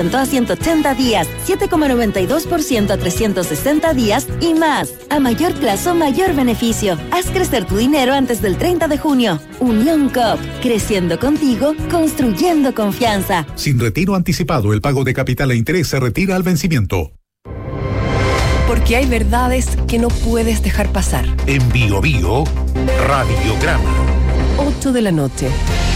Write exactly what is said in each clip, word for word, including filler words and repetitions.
a ciento ochenta días, siete coma noventa y dos por ciento a trescientos sesenta días y más. A mayor plazo, mayor beneficio. Haz crecer tu dinero antes del treinta de junio. Unión Coop, creciendo contigo, construyendo confianza. Sin retiro anticipado, el pago de capital e interés se retira al vencimiento. Porque hay verdades que no puedes dejar pasar. En Bio Bio, Radiograma. ocho de la noche.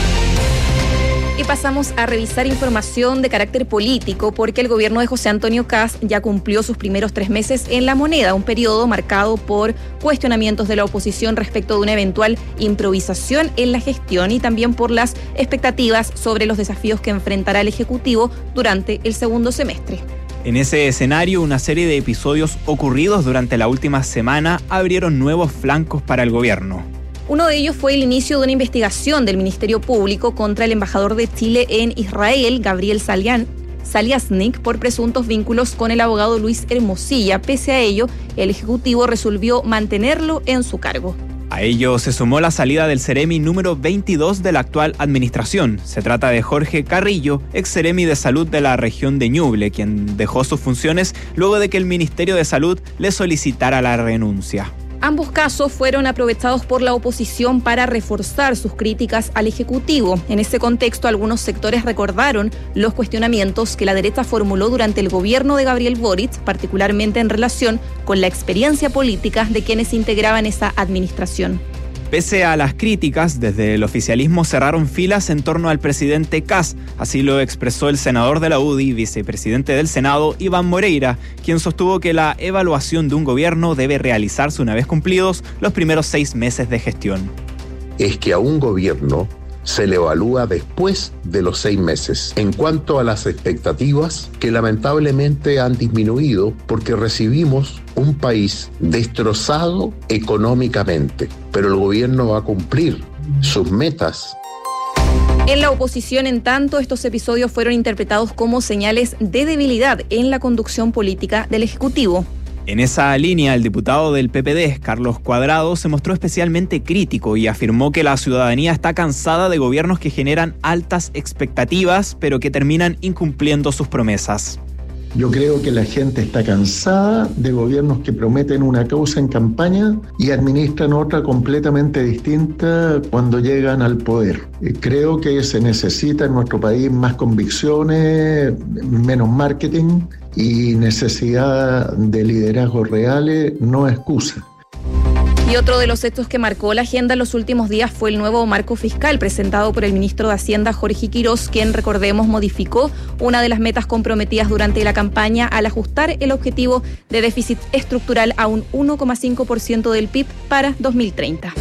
Y pasamos a revisar información de carácter político, porque el gobierno de José Antonio Kast ya cumplió sus primeros tres meses en la moneda, un periodo marcado por cuestionamientos de la oposición respecto de una eventual improvisación en la gestión y también por las expectativas sobre los desafíos que enfrentará el Ejecutivo durante el segundo semestre. En ese escenario, una serie de episodios ocurridos durante la última semana abrieron nuevos flancos para el gobierno. Uno de ellos fue el inicio de una investigación del Ministerio Público contra el embajador de Chile en Israel, Gabriel Salian, Saliasnik, por presuntos vínculos con el abogado Luis Hermosilla. Pese a ello, el Ejecutivo resolvió mantenerlo en su cargo. A ello se sumó la salida del Ceremi número veintidós de la actual administración. Se trata de Jorge Carrillo, ex Ceremi de Salud de la región de Ñuble, quien dejó sus funciones luego de que el Ministerio de Salud le solicitara la renuncia. Ambos casos fueron aprovechados por la oposición para reforzar sus críticas al Ejecutivo. En ese contexto, algunos sectores recordaron los cuestionamientos que la derecha formuló durante el gobierno de Gabriel Boric, particularmente en relación con la experiencia política de quienes integraban esa administración. Pese a las críticas, desde el oficialismo cerraron filas en torno al presidente Kast. Así lo expresó el senador de la U D I, vicepresidente del Senado, Iván Moreira, quien sostuvo que la evaluación de un gobierno debe realizarse una vez cumplidos los primeros seis meses de gestión. Es que a un gobierno se le evalúa después de los seis meses. En cuanto a las expectativas, que lamentablemente han disminuido porque recibimos un país destrozado económicamente, pero el gobierno va a cumplir sus metas. En la oposición, en tanto, estos episodios fueron interpretados como señales de debilidad en la conducción política del Ejecutivo. En esa línea, el diputado del P P D, Carlos Cuadrado, se mostró especialmente crítico y afirmó que la ciudadanía está cansada de gobiernos que generan altas expectativas, pero que terminan incumpliendo sus promesas. Yo creo que la gente está cansada de gobiernos que prometen una causa en campaña y administran otra completamente distinta cuando llegan al poder. Creo que se necesita en nuestro país más convicciones, menos marketing y necesidad de liderazgos reales, no excusa. Y otro de los hechos que marcó la agenda en los últimos días fue el nuevo marco fiscal presentado por el ministro de Hacienda, Jorge Quirós, quien, recordemos, modificó una de las metas comprometidas durante la campaña al ajustar el objetivo de déficit estructural a un uno coma cinco por ciento del P I B para dos mil treinta.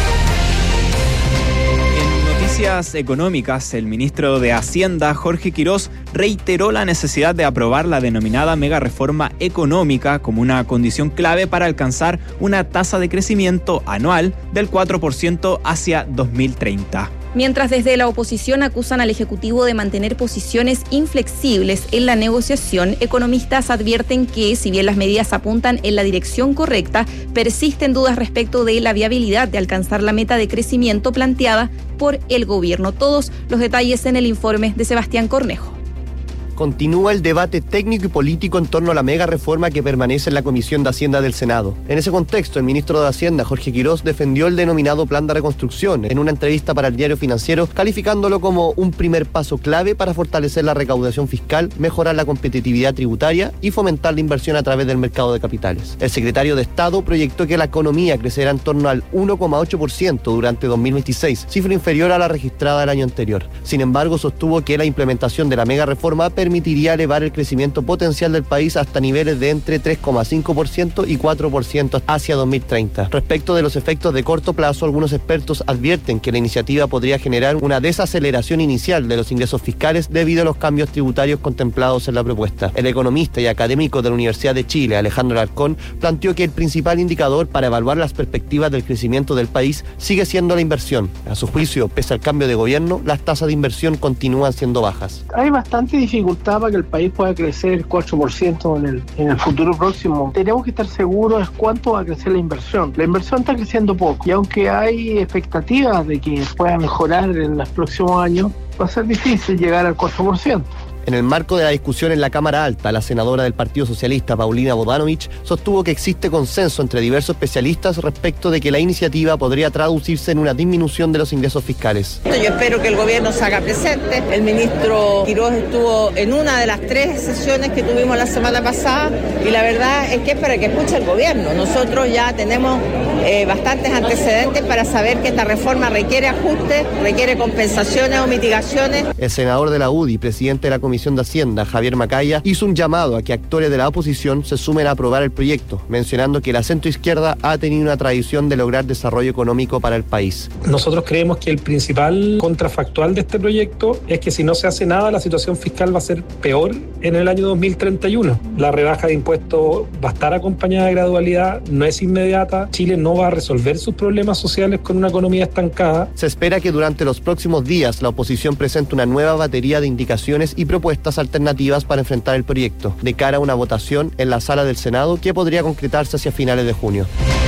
Noticias económicas, el ministro de Hacienda, Jorge Quirós, reiteró la necesidad de aprobar la denominada mega reforma económica como una condición clave para alcanzar una tasa de crecimiento anual del cuatro por ciento hacia dos mil treinta. Mientras desde la oposición acusan al Ejecutivo de mantener posiciones inflexibles en la negociación, economistas advierten que, si bien las medidas apuntan en la dirección correcta, persisten dudas respecto de la viabilidad de alcanzar la meta de crecimiento planteada por el gobierno. Todos los detalles en el informe de Sebastián Cornejo. Continúa el debate técnico y político en torno a la mega reforma que permanece en la Comisión de Hacienda del Senado. En ese contexto, el ministro de Hacienda, Jorge Quirós, defendió el denominado Plan de Reconstrucción en una entrevista para el Diario Financiero, calificándolo como un primer paso clave para fortalecer la recaudación fiscal, mejorar la competitividad tributaria y fomentar la inversión a través del mercado de capitales. El secretario de Estado proyectó que la economía crecerá en torno al uno coma ocho por ciento durante dos mil veintiséis, cifra inferior a la registrada el año anterior. Sin embargo, sostuvo que la implementación de la mega reforma permitiría elevar el crecimiento potencial del país hasta niveles de entre tres coma cinco por ciento y cuatro por ciento hacia dos mil treinta. Respecto de los efectos de corto plazo, algunos expertos advierten que la iniciativa podría generar una desaceleración inicial de los ingresos fiscales debido a los cambios tributarios contemplados en la propuesta. El economista y académico de la Universidad de Chile, Alejandro Alarcón, planteó que el principal indicador para evaluar las perspectivas del crecimiento del país sigue siendo la inversión. A su juicio, pese al cambio de gobierno, las tasas de inversión continúan siendo bajas. Hay bastante dificultad para que el país pueda crecer cuatro por ciento en el, en el futuro próximo. Tenemos que estar seguros de cuánto va a crecer la inversión. La inversión está creciendo poco y aunque hay expectativas de que pueda mejorar en los próximos años, va a ser difícil llegar al cuatro por ciento. En el marco de la discusión en la Cámara Alta, la senadora del Partido Socialista, Paulina Bodanovich, sostuvo que existe consenso entre diversos especialistas respecto de que la iniciativa podría traducirse en una disminución de los ingresos fiscales. Yo espero que el gobierno se haga presente. El ministro Quirós estuvo en una de las tres sesiones que tuvimos la semana pasada y la verdad es que es para que escuche el gobierno. Nosotros ya tenemos eh, bastantes antecedentes para saber que esta reforma requiere ajustes, requiere compensaciones o mitigaciones. El senador de la U D I, presidente de la Comisión de Hacienda, Javier Macaya, hizo un llamado a que actores de la oposición se sumen a aprobar el proyecto, mencionando que la centroizquierda ha tenido una tradición de lograr desarrollo económico para el país. Nosotros creemos que el principal contrafactual de este proyecto es que si no se hace nada, la situación fiscal va a ser peor en el año dos mil treinta y uno. La rebaja de impuestos va a estar acompañada de gradualidad, no es inmediata. Chile no va a resolver sus problemas sociales con una economía estancada. Se espera que durante los próximos días la oposición presente una nueva batería de indicaciones y propuestas alternativas para enfrentar el proyecto, de cara a una votación en la sala del Senado que podría concretarse hacia finales de junio.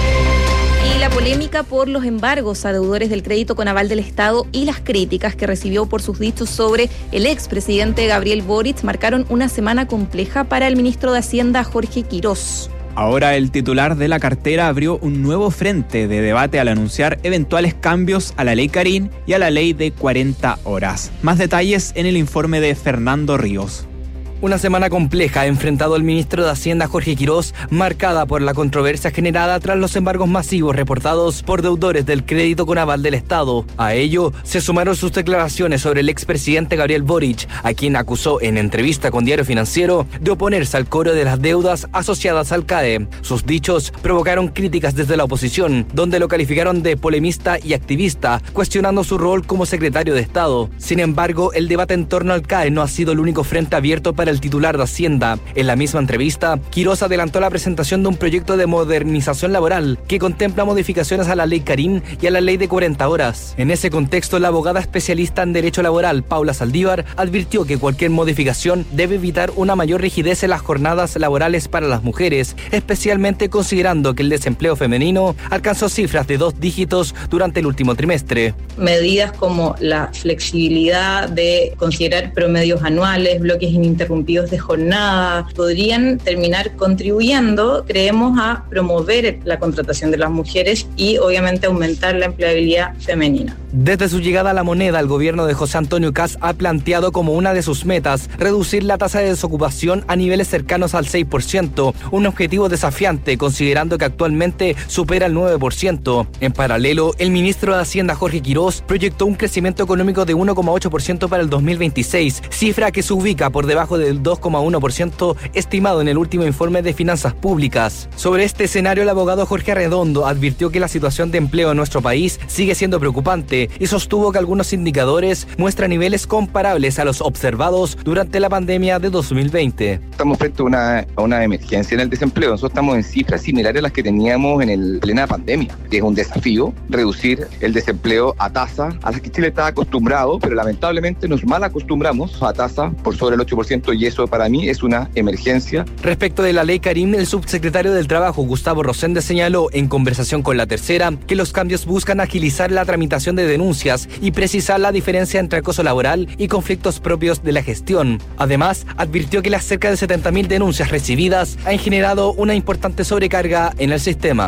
Y la polémica por los embargos a deudores del crédito con aval del Estado y las críticas que recibió por sus dichos sobre el expresidente Gabriel Boric marcaron una semana compleja para el ministro de Hacienda, Jorge Quirós. Ahora el titular de la cartera abrió un nuevo frente de debate al anunciar eventuales cambios a la ley Carín y a la ley de cuarenta horas. Más detalles en el informe de Fernando Ríos. Una semana compleja ha enfrentado el ministro de Hacienda Jorge Quirós, marcada por la controversia generada tras los embargos masivos reportados por deudores del crédito con aval del Estado. A ello se sumaron sus declaraciones sobre el expresidente Gabriel Boric, a quien acusó en entrevista con Diario Financiero de oponerse al cobro de las deudas asociadas al C A E. Sus dichos provocaron críticas desde la oposición, donde lo calificaron de polemista y activista, cuestionando su rol como secretario de Estado. Sin embargo, el debate en torno al C A E no ha sido el único frente abierto para el titular de Hacienda. En la misma entrevista, Quirós adelantó la presentación de un proyecto de modernización laboral que contempla modificaciones a la ley Carín y a la ley de cuarenta horas. En ese contexto, la abogada especialista en derecho laboral, Paula Saldívar, advirtió que cualquier modificación debe evitar una mayor rigidez en las jornadas laborales para las mujeres, especialmente considerando que el desempleo femenino alcanzó cifras de dos dígitos durante el último trimestre. Medidas como la flexibilidad de considerar promedios anuales, bloques ininterrumpidos de jornada, podrían terminar contribuyendo, creemos, a promover la contratación de las mujeres y obviamente aumentar la empleabilidad femenina. Desde su llegada a la moneda, el gobierno de José Antonio Kast ha planteado como una de sus metas reducir la tasa de desocupación a niveles cercanos al seis por ciento, un objetivo desafiante considerando que actualmente supera el nueve por ciento. En paralelo, el ministro de Hacienda Jorge Quirós proyectó un crecimiento económico de uno coma ocho por ciento para el dos mil veintiséis, cifra que se ubica por debajo del dos coma uno por ciento estimado en el último informe de finanzas públicas. Sobre este escenario, el abogado Jorge Arredondo advirtió que la situación de empleo en nuestro país sigue siendo preocupante y sostuvo que algunos indicadores muestran niveles comparables a los observados durante la pandemia de dos mil veinte. Estamos frente a una, a una emergencia en el desempleo. Nosotros estamos en cifras similares a las que teníamos en el plena pandemia, que es un desafío reducir el desempleo a tasa a las que Chile está acostumbrado, pero lamentablemente nos mal acostumbramos a tasa por sobre el ocho por ciento y eso para mí es una emergencia. Respecto de la ley Carín, el subsecretario del Trabajo, Gustavo Rosende, señaló en conversación con La Tercera que los cambios buscan agilizar la tramitación de denuncias y precisar la diferencia entre acoso laboral y conflictos propios de la gestión. Además, advirtió que las cerca de setenta mil denuncias recibidas han generado una importante sobrecarga en el sistema.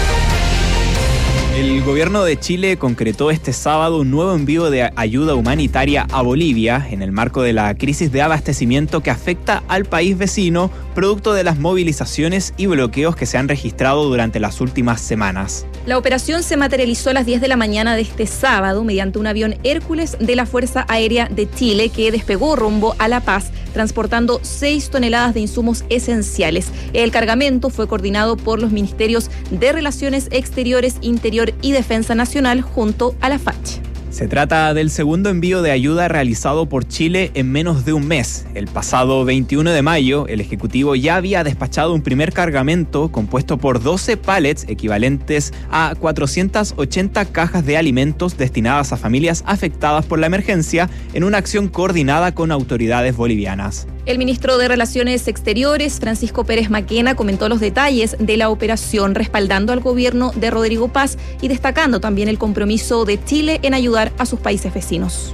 El gobierno de Chile concretó este sábado un nuevo envío de ayuda humanitaria a Bolivia en el marco de la crisis de abastecimiento que afecta al país vecino, producto de las movilizaciones y bloqueos que se han registrado durante las últimas semanas. La operación se materializó a las diez de la mañana de este sábado mediante un avión Hércules de la Fuerza Aérea de Chile que despegó rumbo a La Paz, transportando seis toneladas de insumos esenciales. El cargamento fue coordinado por los ministerios de Relaciones Exteriores, Interior y Defensa Nacional junto a la F A C H. Se trata del segundo envío de ayuda realizado por Chile en menos de un mes. El pasado veintiuno de mayo, el Ejecutivo ya había despachado un primer cargamento compuesto por doce pallets equivalentes a cuatrocientas ochenta cajas de alimentos destinadas a familias afectadas por la emergencia en una acción coordinada con autoridades bolivianas. El ministro de Relaciones Exteriores, Francisco Pérez Maquena, comentó los detalles de la operación, respaldando al gobierno de Rodrigo Paz y destacando también el compromiso de Chile en ayudar a sus países vecinos.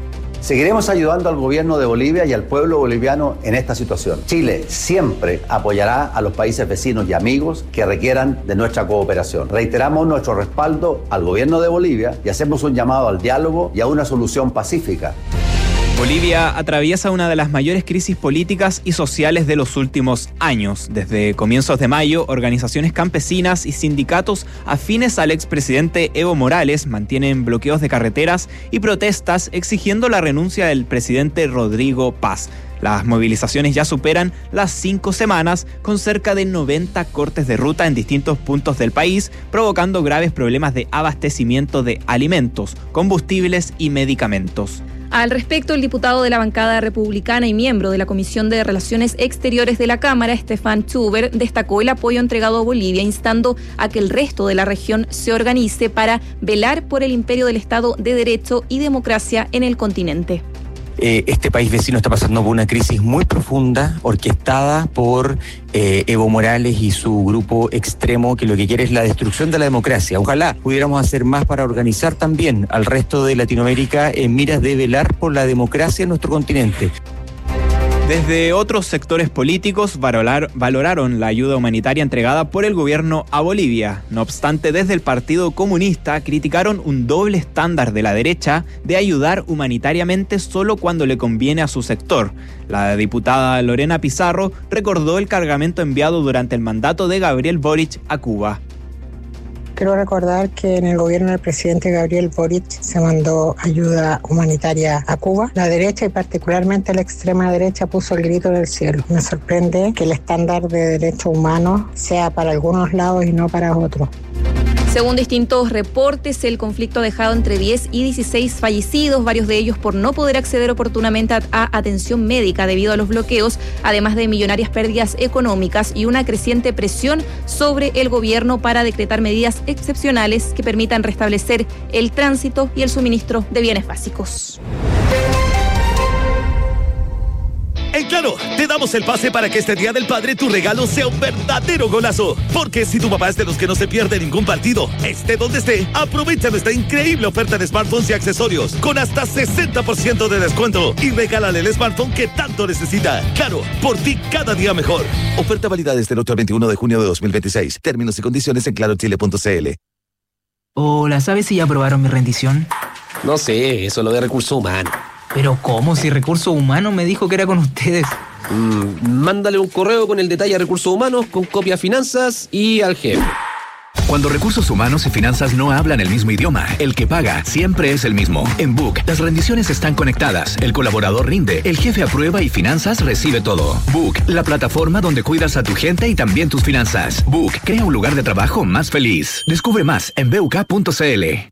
Seguiremos ayudando al gobierno de Bolivia y al pueblo boliviano en esta situación. Chile siempre apoyará a los países vecinos y amigos que requieran de nuestra cooperación. Reiteramos nuestro respaldo al gobierno de Bolivia y hacemos un llamado al diálogo y a una solución pacífica. Bolivia atraviesa una de las mayores crisis políticas y sociales de los últimos años. Desde comienzos de mayo, organizaciones campesinas y sindicatos afines al expresidente Evo Morales mantienen bloqueos de carreteras y protestas exigiendo la renuncia del presidente Rodrigo Paz. Las movilizaciones ya superan las cinco semanas, con cerca de noventa cortes de ruta en distintos puntos del país, provocando graves problemas de abastecimiento de alimentos, combustibles y medicamentos. Al respecto, el diputado de la bancada republicana y miembro de la Comisión de Relaciones Exteriores de la Cámara, Stefan Schuber, destacó el apoyo entregado a Bolivia, instando a que el resto de la región se organice para velar por el imperio del Estado de Derecho y democracia en el continente. Eh, este país vecino está pasando por una crisis muy profunda, orquestada por eh, Evo Morales y su grupo extremo, que lo que quiere es la destrucción de la democracia. Ojalá pudiéramos hacer más para organizar también al resto de Latinoamérica en miras de velar por la democracia en nuestro continente. Desde otros sectores políticos valorar, valoraron la ayuda humanitaria entregada por el gobierno a Bolivia. No obstante, desde el Partido Comunista criticaron un doble estándar de la derecha de ayudar humanitariamente solo cuando le conviene a su sector. La diputada Lorena Pizarro recordó el cargamento enviado durante el mandato de Gabriel Boric a Cuba. Quiero recordar que en el gobierno del presidente Gabriel Boric se mandó ayuda humanitaria a Cuba. La derecha y particularmente la extrema derecha puso el grito del cielo. Me sorprende que el estándar de derechos humanos sea para algunos lados y no para otros. Según distintos reportes, el conflicto ha dejado entre diez y dieciséis fallecidos, varios de ellos por no poder acceder oportunamente a, a atención médica debido a los bloqueos, además de millonarias pérdidas económicas y una creciente presión sobre el gobierno para decretar medidas excepcionales que permitan restablecer el tránsito y el suministro de bienes básicos. En Claro, te damos el pase para que este Día del Padre tu regalo sea un verdadero golazo. Porque si tu papá es de los que no se pierde ningún partido, esté donde esté, aprovecha nuestra increíble oferta de smartphones y accesorios con hasta sesenta por ciento de descuento y regálale el smartphone que tanto necesita. Claro, por ti cada día mejor. Oferta válida desde el ocho al veintiuno de junio de dos mil veintiséis. Términos y condiciones en claro chile punto c l. Hola, ¿sabes si ya aprobaron mi rendición? No sé, eso es lo de recursos humanos. ¿Pero cómo? Si Recursos Humanos me dijo que era con ustedes. Mm, mándale un correo con el detalle a Recursos Humanos, con copia a Finanzas y al jefe. Cuando Recursos Humanos y Finanzas no hablan el mismo idioma, el que paga siempre es el mismo. En Book, las rendiciones están conectadas, el colaborador rinde, el jefe aprueba y Finanzas recibe todo. Book, la plataforma donde cuidas a tu gente y también tus finanzas. Book, crea un lugar de trabajo más feliz. Descubre más en b u k punto c l.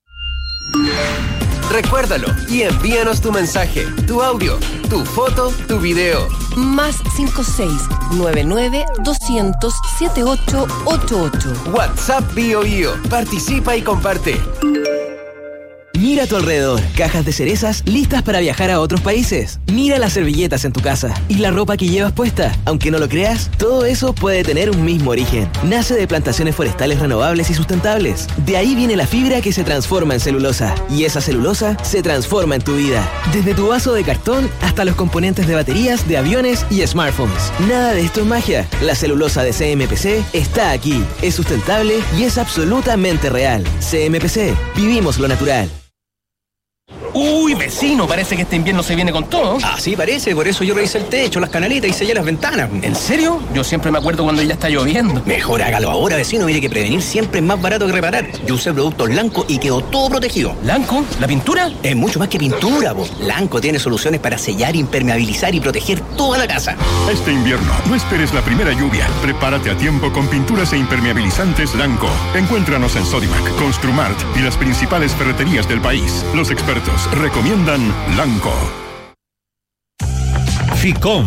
Recuérdalo y envíanos tu mensaje, tu audio, tu foto, tu video. Más cinco seis nueve nueve dos cero cero siete ocho ocho ocho. WhatsApp Bio Bio. Participa y comparte. Mira a tu alrededor, cajas de cerezas listas para viajar a otros países. Mira las servilletas en tu casa y la ropa que llevas puesta. Aunque no lo creas, todo eso puede tener un mismo origen. Nace de plantaciones forestales renovables y sustentables. De ahí viene la fibra que se transforma en celulosa. Y esa celulosa se transforma en tu vida. Desde tu vaso de cartón hasta los componentes de baterías de aviones y smartphones. Nada de esto es magia. La celulosa de C M P C está aquí. Es sustentable y es absolutamente real. C M P C. Vivimos lo natural. Uy, vecino, parece que este invierno se viene con todo. Así parece, por eso yo revisé el techo, las canaletas y sellé las ventanas. ¿En serio? Yo siempre me acuerdo cuando ya está lloviendo. Mejor hágalo ahora, vecino, mire que prevenir siempre es más barato que reparar. Yo usé productos Lanco y quedó todo protegido. ¿Lanco? ¿La pintura? Es mucho más que pintura, vos. Lanco tiene soluciones para sellar, impermeabilizar y proteger toda la casa. Este invierno, no esperes la primera lluvia. Prepárate a tiempo con pinturas e impermeabilizantes Lanco. Encuéntranos en Sodimac, Construmart y las principales ferreterías del país. Los expertos recomiendan Lanco. FICOM,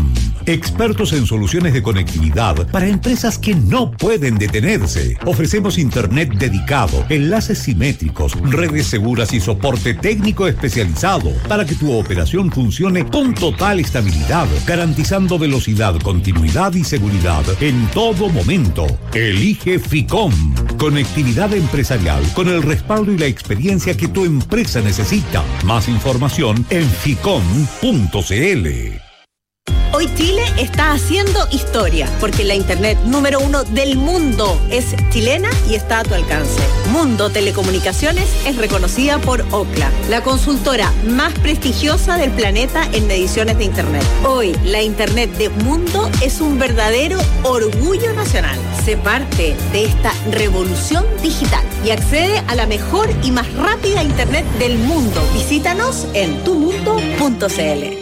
Expertos en soluciones de conectividad para empresas que no pueden detenerse. Ofrecemos internet dedicado, enlaces simétricos, redes seguras y soporte técnico especializado para que tu operación funcione con total estabilidad, garantizando velocidad, continuidad y seguridad en todo momento. Elige Ficom. Conectividad empresarial con el respaldo y la experiencia que tu empresa necesita. Más información en ficom punto cl. Hoy Chile está haciendo historia, porque la internet número uno del mundo es chilena y está a tu alcance. Mundo Telecomunicaciones es reconocida por Ookla, la consultora más prestigiosa del planeta en mediciones de internet. Hoy, la internet de Mundo es un verdadero orgullo nacional. Sé parte de esta revolución digital y accede a la mejor y más rápida internet del mundo. Visítanos en tu mundo punto cl.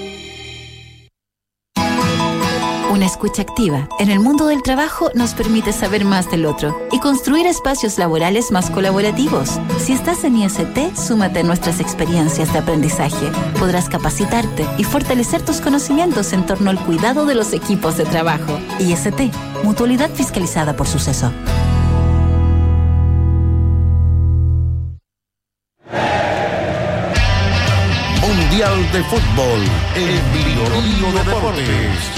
Una escucha activa en el mundo del trabajo nos permite saber más del otro y construir espacios laborales más colaborativos. Si estás en I S T, súmate a nuestras experiencias de aprendizaje. Podrás capacitarte y fortalecer tus conocimientos en torno al cuidado de los equipos de trabajo. I S T, mutualidad fiscalizada por Suceso. Mundial de Fútbol en Bio Deportes.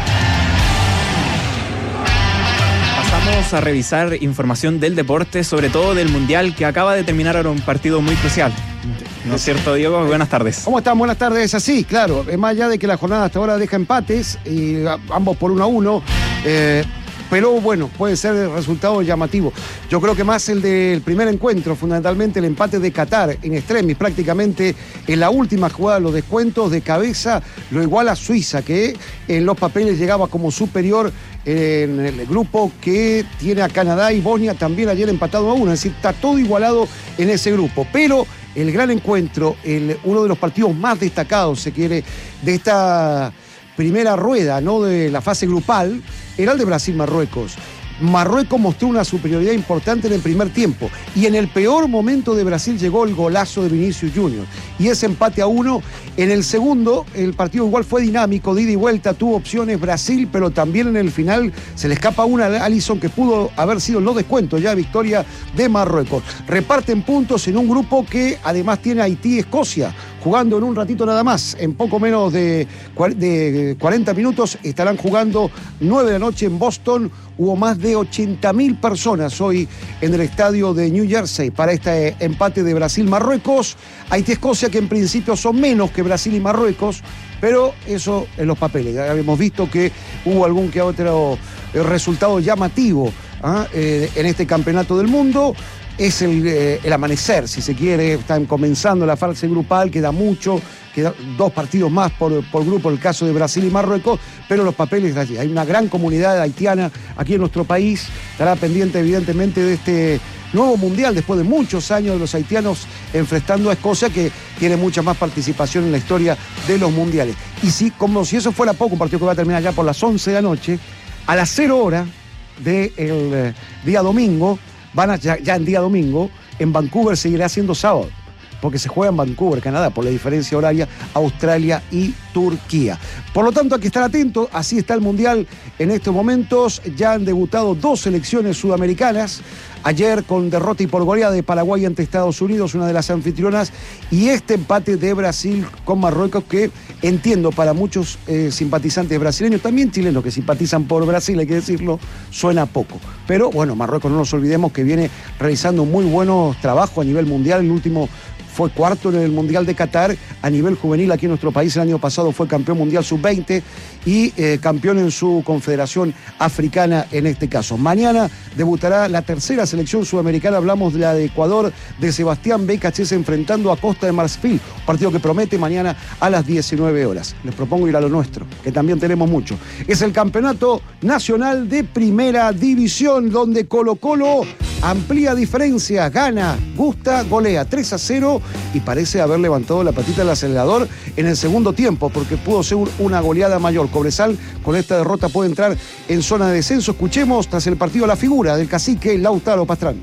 Vamos a revisar información del deporte, sobre todo del Mundial, que acaba de terminar ahora un partido muy crucial. ¿No es cierto, Diego? Buenas tardes. ¿Cómo están? Buenas tardes. Así, claro. Más allá de que la jornada hasta ahora deja empates, y ambos por uno a uno, eh, pero bueno, puede ser el resultado llamativo. Yo creo que más el del primer encuentro, fundamentalmente el empate de Qatar en extremis, prácticamente en la última jugada, los descuentos de cabeza, lo iguala a Suiza, que en los papeles llegaba como superior en el grupo que tiene a Canadá y Bosnia también ayer empatado a uno, es decir, está todo igualado en ese grupo, pero el gran encuentro, el, uno de los partidos más destacados, se quiere, de esta primera rueda, ¿no?, de la fase grupal, era el de Brasil-Marruecos. Marruecos mostró una superioridad importante en el primer tiempo y en el peor momento de Brasil llegó el golazo de Vinicius Junior y ese empate a uno. En el segundo el partido igual fue dinámico, de ida y vuelta, tuvo opciones Brasil, pero también en el final se le escapa una a Alisson que pudo haber sido los descuentos, ya victoria de Marruecos. Reparten puntos en un grupo que además tiene Haití y Escocia jugando en un ratito nada más, en poco menos de cuarenta minutos estarán jugando nueve de la noche en Boston. Hubo más de ochenta mil personas hoy en el estadio de New Jersey para este empate de Brasil-Marruecos. Haití-Escocia, que en principio son menos que Brasil y Marruecos, pero eso en los papeles. Hemos visto que hubo algún que otro resultado llamativo ¿ah? eh, en este campeonato del mundo. Es el, eh, el amanecer, si se quiere. Están comenzando la fase grupal, queda mucho, quedan dos partidos más por, por grupo, el caso de Brasil y Marruecos, pero los papeles allí. Hay una gran comunidad haitiana aquí en nuestro país, estará pendiente evidentemente de este nuevo mundial, después de muchos años de los haitianos enfrentando a Escocia, que tiene mucha más participación en la historia de los mundiales. Y si, como si eso fuera poco, un partido que va a terminar ya por las once de la noche, a las cero horas del eh, día domingo, van a, ya, ya en día domingo, en Vancouver seguirá siendo sábado, porque se juega en Vancouver, Canadá, por la diferencia horaria, Australia y Turquía. Por lo tanto, hay que estar atentos, así está el Mundial en estos momentos. Ya han debutado dos selecciones sudamericanas, ayer con derrota y por goleada de Paraguay ante Estados Unidos, una de las anfitrionas, y este empate de Brasil con Marruecos, que entiendo para muchos eh, simpatizantes brasileños, también chilenos que simpatizan por Brasil, hay que decirlo, suena poco. Pero bueno, Marruecos, no nos olvidemos que viene realizando muy buenos trabajos a nivel mundial. El último fue cuarto en el Mundial de Qatar. A nivel juvenil aquí en nuestro país el año pasado fue campeón mundial sub veinte y eh, campeón en su confederación africana en este caso. Mañana debutará la tercera selección sudamericana, hablamos de la de Ecuador, de Sebastián Becachese enfrentando a Costa de Marfil, un partido que promete mañana a las diecinueve horas. Les propongo ir a lo nuestro, que también tenemos mucho. Es el Campeonato Nacional de Primera División, donde Colo Colo amplía diferencia, gana, gusta, golea tres a cero y parece haber levantado la patita del acelerador en el segundo tiempo, porque pudo ser una goleada mayor. Cobresal con esta derrota puede entrar en zona de descenso. Escuchemos tras el partido la figura del cacique Lautaro Pastrán.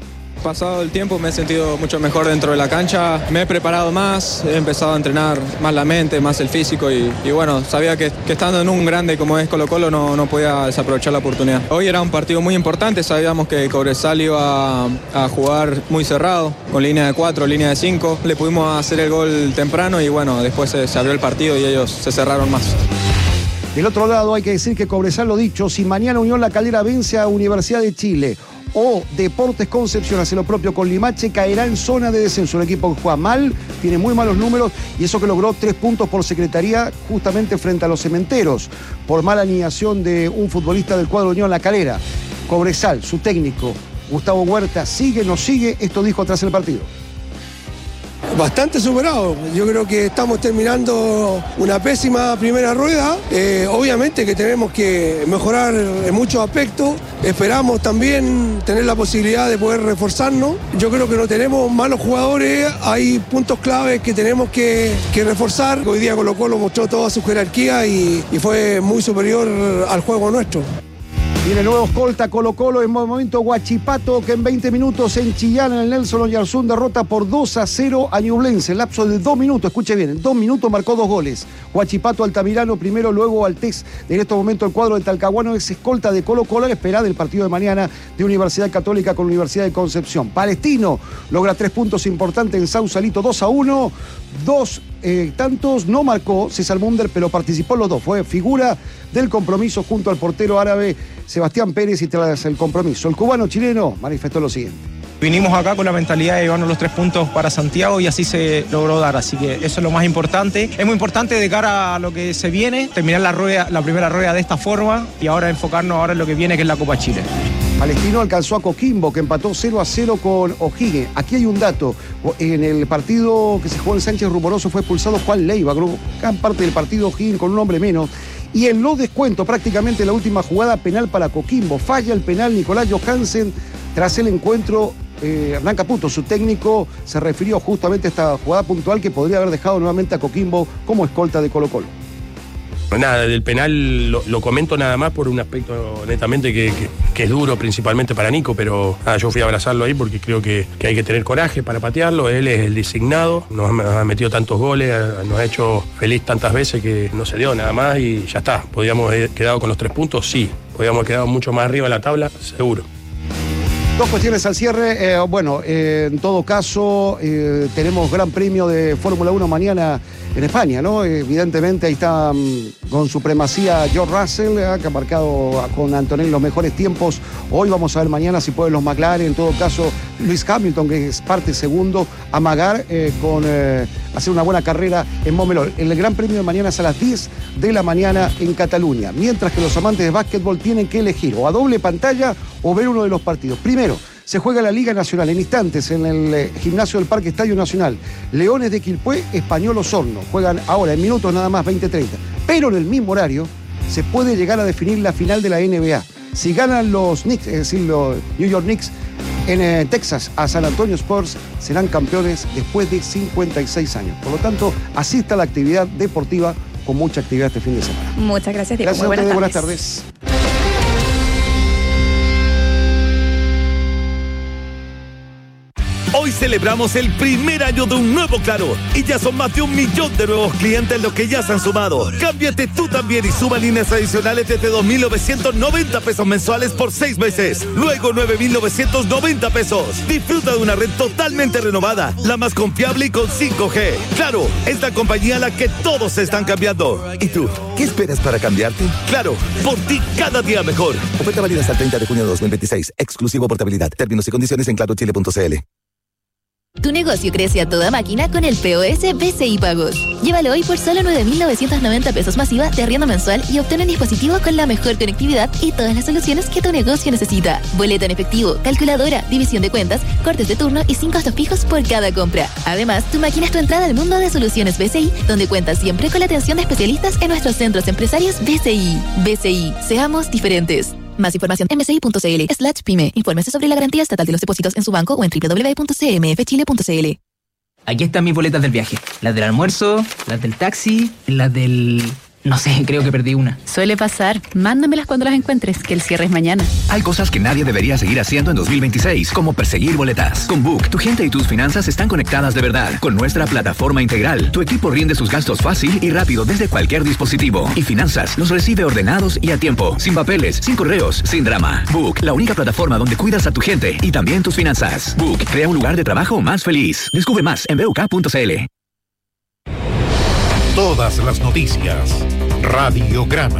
pasado el tiempo me he sentido mucho mejor dentro de la cancha, me he preparado más, he empezado a entrenar más la mente, más el físico y, y bueno, sabía que, que estando en un grande como es Colo Colo no, no podía desaprovechar la oportunidad. Hoy era un partido muy importante, sabíamos que Cobresal iba a, a jugar muy cerrado, con línea de cuatro, línea de cinco, le pudimos hacer el gol temprano y bueno, después se, se abrió el partido y ellos se cerraron más. Del otro lado hay que decir que Cobresal, lo dicho, si mañana Unión La Calera vence a Universidad de Chile o Deportes Concepción hace lo propio con Limache, caerá en zona de descenso. Un equipo que juega mal, tiene muy malos números y eso que logró tres puntos por secretaría justamente frente a los Cementeros por mala alineación de un futbolista del cuadro Unión La Calera. Cobresal, su técnico Gustavo Huerta, sigue, no sigue, esto dijo tras el partido. Bastante superado, yo creo que estamos terminando una pésima primera rueda, eh, obviamente que tenemos que mejorar en muchos aspectos, esperamos también tener la posibilidad de poder reforzarnos, yo creo que no tenemos malos jugadores, hay puntos claves que tenemos que, que reforzar, hoy día Colo Colo mostró toda su jerarquía y, y fue muy superior al juego nuestro. Viene nuevo escolta Colo Colo, en momento Huachipato, que en veinte minutos en Chillán, en el Nelson Oyarzún, derrota por dos a cero a Ñublense. En lapso de dos minutos, escuche bien, en dos minutos marcó dos goles. Huachipato Altamirano primero, luego Altés. En estos momentos el cuadro de Talcahuano es escolta de Colo Colo, espera del partido de mañana de Universidad Católica con Universidad de Concepción. Palestino logra tres puntos importantes en Sausalito, dos a uno. Dos eh, tantos no marcó César Munder, pero participó en los dos. Fue figura del compromiso junto al portero árabe Sebastián Pérez y tras el compromiso. El cubano chileno manifestó lo siguiente. Vinimos acá con la mentalidad de llevarnos los tres puntos para Santiago y así se logró dar, así que eso es lo más importante. Es muy importante de cara a lo que se viene, terminar la, rueda, la primera rueda de esta forma y ahora enfocarnos ahora en lo que viene, que es la Copa Chile. Palestino alcanzó a Coquimbo, que empató cero a cero con O'Higgins. Aquí hay un dato. En el partido que se jugó en Sánchez Rumoroso fue expulsado Juan Leiva, gran parte del partido O'Higgins con un hombre menos. Y en los descuentos, prácticamente la última jugada penal para Coquimbo. Falla el penal Nicolás Johansen tras el encuentro. Eh, Hernán Caputo, su técnico, se refirió justamente a esta jugada puntual que podría haber dejado nuevamente a Coquimbo como escolta de Colo Colo. Nada, del penal lo, lo comento nada más por un aspecto netamente que, que, que es duro principalmente para Nico, pero nada, yo fui a abrazarlo ahí porque creo que, que hay que tener coraje para patearlo, él es el designado, nos ha, ha metido tantos goles, nos ha hecho feliz tantas veces que no se dio nada más y ya está, podíamos haber quedado con los tres puntos, sí, podíamos haber quedado mucho más arriba en la tabla, seguro. Dos cuestiones al cierre. Eh, bueno, eh, en todo caso, eh, tenemos Gran Premio de Fórmula uno mañana en España, ¿no? Evidentemente ahí está um, con supremacía George Russell, eh, que ha marcado con Antonelli los mejores tiempos. Hoy vamos a ver mañana si pueden los McLaren. En todo caso, Lewis Hamilton, que es parte segundo, amagar eh, con eh, hacer una buena carrera en Montmeló. El Gran Premio de mañana es a las diez de la mañana en Cataluña. Mientras que los amantes de básquetbol tienen que elegir o a doble pantalla o ver uno de los partidos. Primero, se juega la Liga Nacional en instantes en el eh, gimnasio del Parque Estadio Nacional. Leones de Quilpué, Español Osorno. Juegan ahora en minutos nada más veinte treinta. Pero en el mismo horario se puede llegar a definir la final de la N B A. Si ganan los Knicks, es decir, los New York Knicks, en eh, Texas a San Antonio Spurs, serán campeones después de cincuenta y seis años. Por lo tanto, así está la actividad deportiva con mucha actividad este fin de semana. Muchas gracias, Diego. Gracias Muy a ustedes, buenas tardes. tardes. Buenas tardes. Hoy celebramos el primer año de un nuevo Claro y ya son más de un millón de nuevos clientes los que ya se han sumado. Cámbiate tú también y suma líneas adicionales desde dos mil novecientos noventa pesos mensuales por seis meses. Luego nueve mil novecientos noventa pesos. Disfruta de una red totalmente renovada, la más confiable y con cinco G. Claro, es la compañía a la que todos se están cambiando. ¿Y tú? ¿Qué esperas para cambiarte? Claro, por ti cada día mejor. Oferta válida hasta el treinta de junio de dos mil veintiséis. Exclusivo portabilidad. Términos y condiciones en claro chile punto c l. Tu negocio crece a toda máquina con el P O S B C I Pagos. Llévalo hoy por solo nueve mil novecientos noventa pesos masiva de arriendo mensual y obtén un dispositivo con la mejor conectividad y todas las soluciones que tu negocio necesita. Boleta en efectivo, calculadora, división de cuentas, cortes de turno y sin costos fijos por cada compra. Además, tu máquina es tu entrada al mundo de soluciones B C I, donde cuentas siempre con la atención de especialistas en nuestros centros empresarios B C I. B C I, seamos diferentes. Más información en bci.cl slash pyme. Infórmese sobre la garantía estatal de los depósitos en su banco o en doble u doble u doble u punto c m f chile punto c l. Aquí están mis boletas del viaje. Las del almuerzo, las del taxi, las del No sé, creo que perdí una. Suele pasar. Mándamelas cuando las encuentres, que el cierre es mañana. Hay cosas que nadie debería seguir haciendo en dos mil veintiséis, como perseguir boletas. Con Book, tu gente y tus finanzas están conectadas de verdad. Con nuestra plataforma integral, tu equipo rinde sus gastos fácil y rápido desde cualquier dispositivo. Y finanzas los recibe ordenados y a tiempo. Sin papeles, sin correos, sin drama. Book, la única plataforma donde cuidas a tu gente y también tus finanzas. Book, crea un lugar de trabajo más feliz. Descubre más en b u k punto c l. Todas las noticias. Radiograma.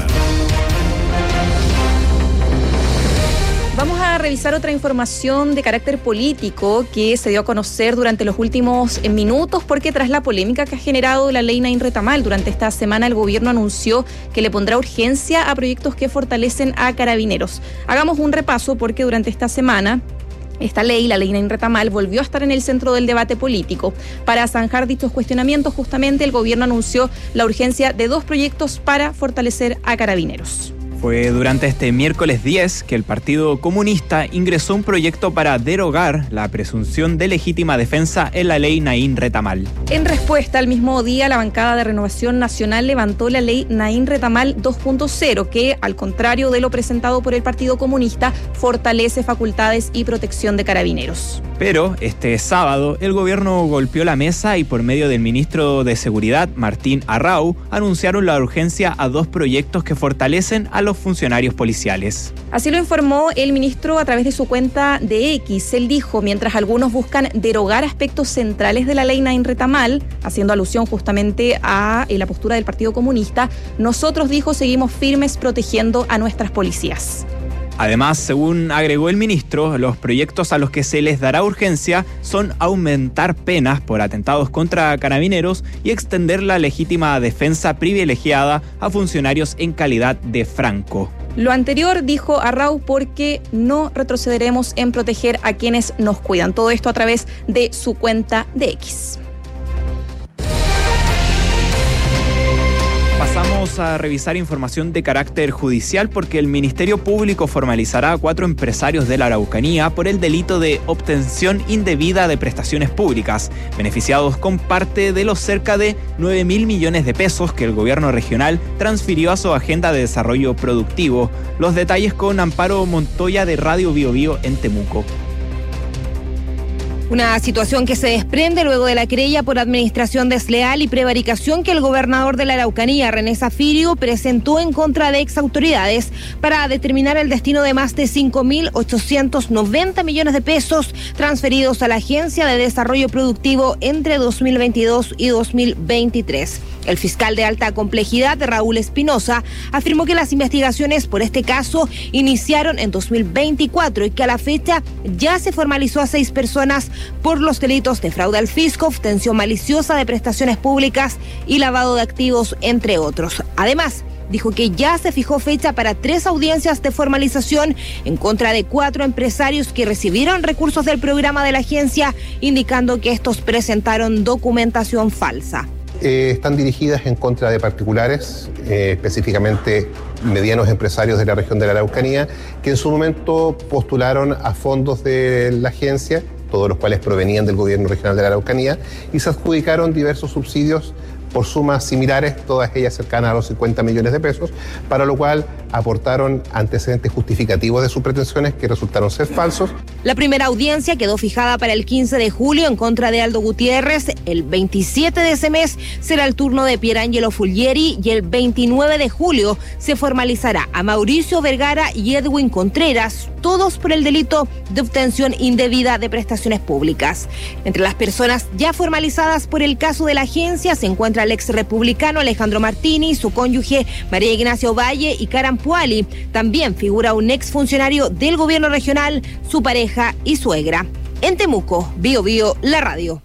Vamos a revisar otra información de carácter político que se dio a conocer durante los últimos minutos, porque tras la polémica que ha generado la ley Naín Retamal, durante esta semana el gobierno anunció que le pondrá urgencia a proyectos que fortalecen a Carabineros. Hagamos un repaso porque durante esta semana esta ley, la ley Naín Retamal, volvió a estar en el centro del debate político. Para zanjar dichos cuestionamientos, justamente el gobierno anunció la urgencia de dos proyectos para fortalecer a Carabineros. Fue durante este miércoles diez que el Partido Comunista ingresó un proyecto para derogar la presunción de legítima defensa en la ley Naín Retamal. En respuesta, al mismo día, la bancada de Renovación Nacional levantó la ley Naín Retamal dos punto cero, que, al contrario de lo presentado por el Partido Comunista, fortalece facultades y protección de Carabineros. Pero este sábado el gobierno golpeó la mesa y por medio del ministro de Seguridad, Martín Arrau, anunciaron la urgencia a dos proyectos que fortalecen a los funcionarios policiales. Así lo informó el ministro a través de su cuenta de X. Él dijo, mientras algunos buscan derogar aspectos centrales de la ley Naín Retamal, haciendo alusión justamente a la postura del Partido Comunista, nosotros, dijo, seguimos firmes protegiendo a nuestras policías. Además, según agregó el ministro, los proyectos a los que se les dará urgencia son aumentar penas por atentados contra carabineros y extender la legítima defensa privilegiada a funcionarios en calidad de franco. Lo anterior, dijo Arrau, porque no retrocederemos en proteger a quienes nos cuidan. Todo esto a través de su cuenta de X. Pasamos a revisar información de carácter judicial porque el Ministerio Público formalizará a cuatro empresarios de la Araucanía por el delito de obtención indebida de prestaciones públicas, beneficiados con parte de los cerca de nueve mil millones de pesos que el gobierno regional transfirió a su agenda de desarrollo productivo. Los detalles con Amparo Montoya de Radio Bio Bio en Temuco. Una situación que se desprende luego de la querella por administración desleal y prevaricación que el gobernador de la Araucanía, René Zafirio, presentó en contra de exautoridades para determinar el destino de más de cinco mil ochocientos noventa millones de pesos transferidos a la Agencia de Desarrollo Productivo entre dos mil veintidós y dos mil veintitrés. El fiscal de alta complejidad, Raúl Espinosa, afirmó que las investigaciones por este caso iniciaron en dos mil veinticuatro y que a la fecha ya se formalizó a seis personas por los delitos de fraude al fisco, obtención maliciosa de prestaciones públicas y lavado de activos, entre otros. Además, dijo que ya se fijó fecha para tres audiencias de formalización en contra de cuatro empresarios que recibieron recursos del programa de la agencia, indicando que estos presentaron documentación falsa. Eh, están dirigidas en contra de particulares, eh, específicamente medianos empresarios de la región de la Araucanía, que en su momento postularon a fondos de la agencia, todos los cuales provenían del gobierno regional de la Araucanía, y se adjudicaron diversos subsidios por sumas similares, todas ellas cercanas a los cincuenta millones de pesos, para lo cual aportaron antecedentes justificativos de sus pretensiones que resultaron ser falsos. La primera audiencia quedó fijada para el quince de julio en contra de Aldo Gutiérrez. El veintisiete de ese mes será el turno de Pierangelo Fulgieri y el veintinueve de julio se formalizará a Mauricio Vergara y Edwin Contreras, todos por el delito de obtención indebida de prestaciones públicas. Entre las personas ya formalizadas por el caso de la agencia se encuentra el ex republicano Alejandro Martini, su cónyuge María Ignacia Ovalle y Karan Puali. También figura un ex funcionario del gobierno regional, su pareja y suegra. En Temuco, Bio Bio, la radio.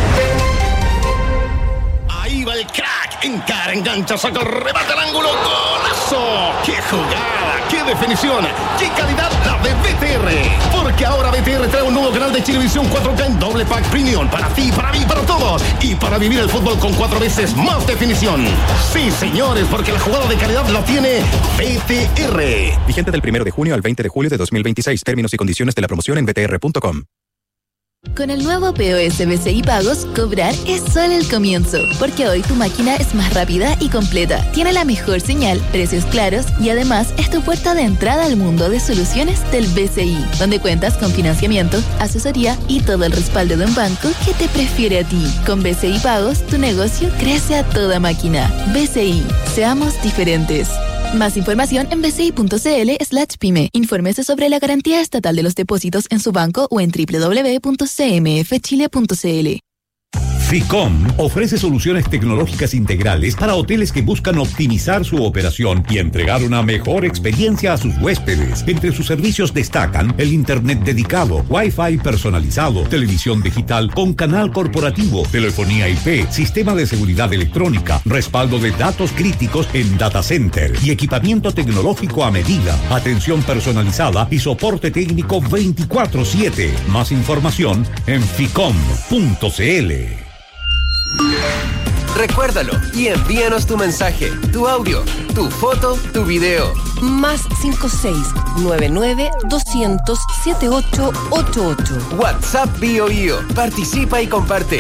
Ahí va el crack, encara, engancha, saca, remata al ángulo, golazo. ¡Qué jugada! ¡Qué definición! ¡Qué calidad la de B T R! Porque ahora B T R trae un nuevo canal de Chilevisión cuatro K en doble pack premium para ti, para mí, para todos. Y para vivir el fútbol con cuatro veces más definición. Sí, señores, porque la jugada de calidad la tiene B T R. Vigente del primero de junio al veinte de julio de dos mil veintiséis. Términos y condiciones de la promoción en b t r punto com. Con el nuevo P O S B C I Pagos, cobrar es solo el comienzo, porque hoy tu máquina es más rápida y completa, tiene la mejor señal, precios claros y además es tu puerta de entrada al mundo de soluciones del B C I, donde cuentas con financiamiento, asesoría y todo el respaldo de un banco que te prefiere a ti. Con B C I Pagos, tu negocio crece a toda máquina. B C I, seamos diferentes. Más información en bci.cl slash pyme. Infórmese sobre la garantía estatal de los depósitos en su banco o en doble u doble u doble u punto c m f chile punto c l. Ficom ofrece soluciones tecnológicas integrales para hoteles que buscan optimizar su operación y entregar una mejor experiencia a sus huéspedes. Entre sus servicios destacan el internet dedicado, Wi-Fi personalizado, televisión digital con canal corporativo, telefonía I P, sistema de seguridad electrónica, respaldo de datos críticos en data center y equipamiento tecnológico a medida, atención personalizada y soporte técnico veinticuatro siete. Más información en ficom punto c l. Recuérdalo y envíanos tu mensaje, tu audio, tu foto, tu video. Más cinco seis nueve nueve doscientos setenta y ocho ochenta y ocho. WhatsApp Bio Bio. Participa y comparte.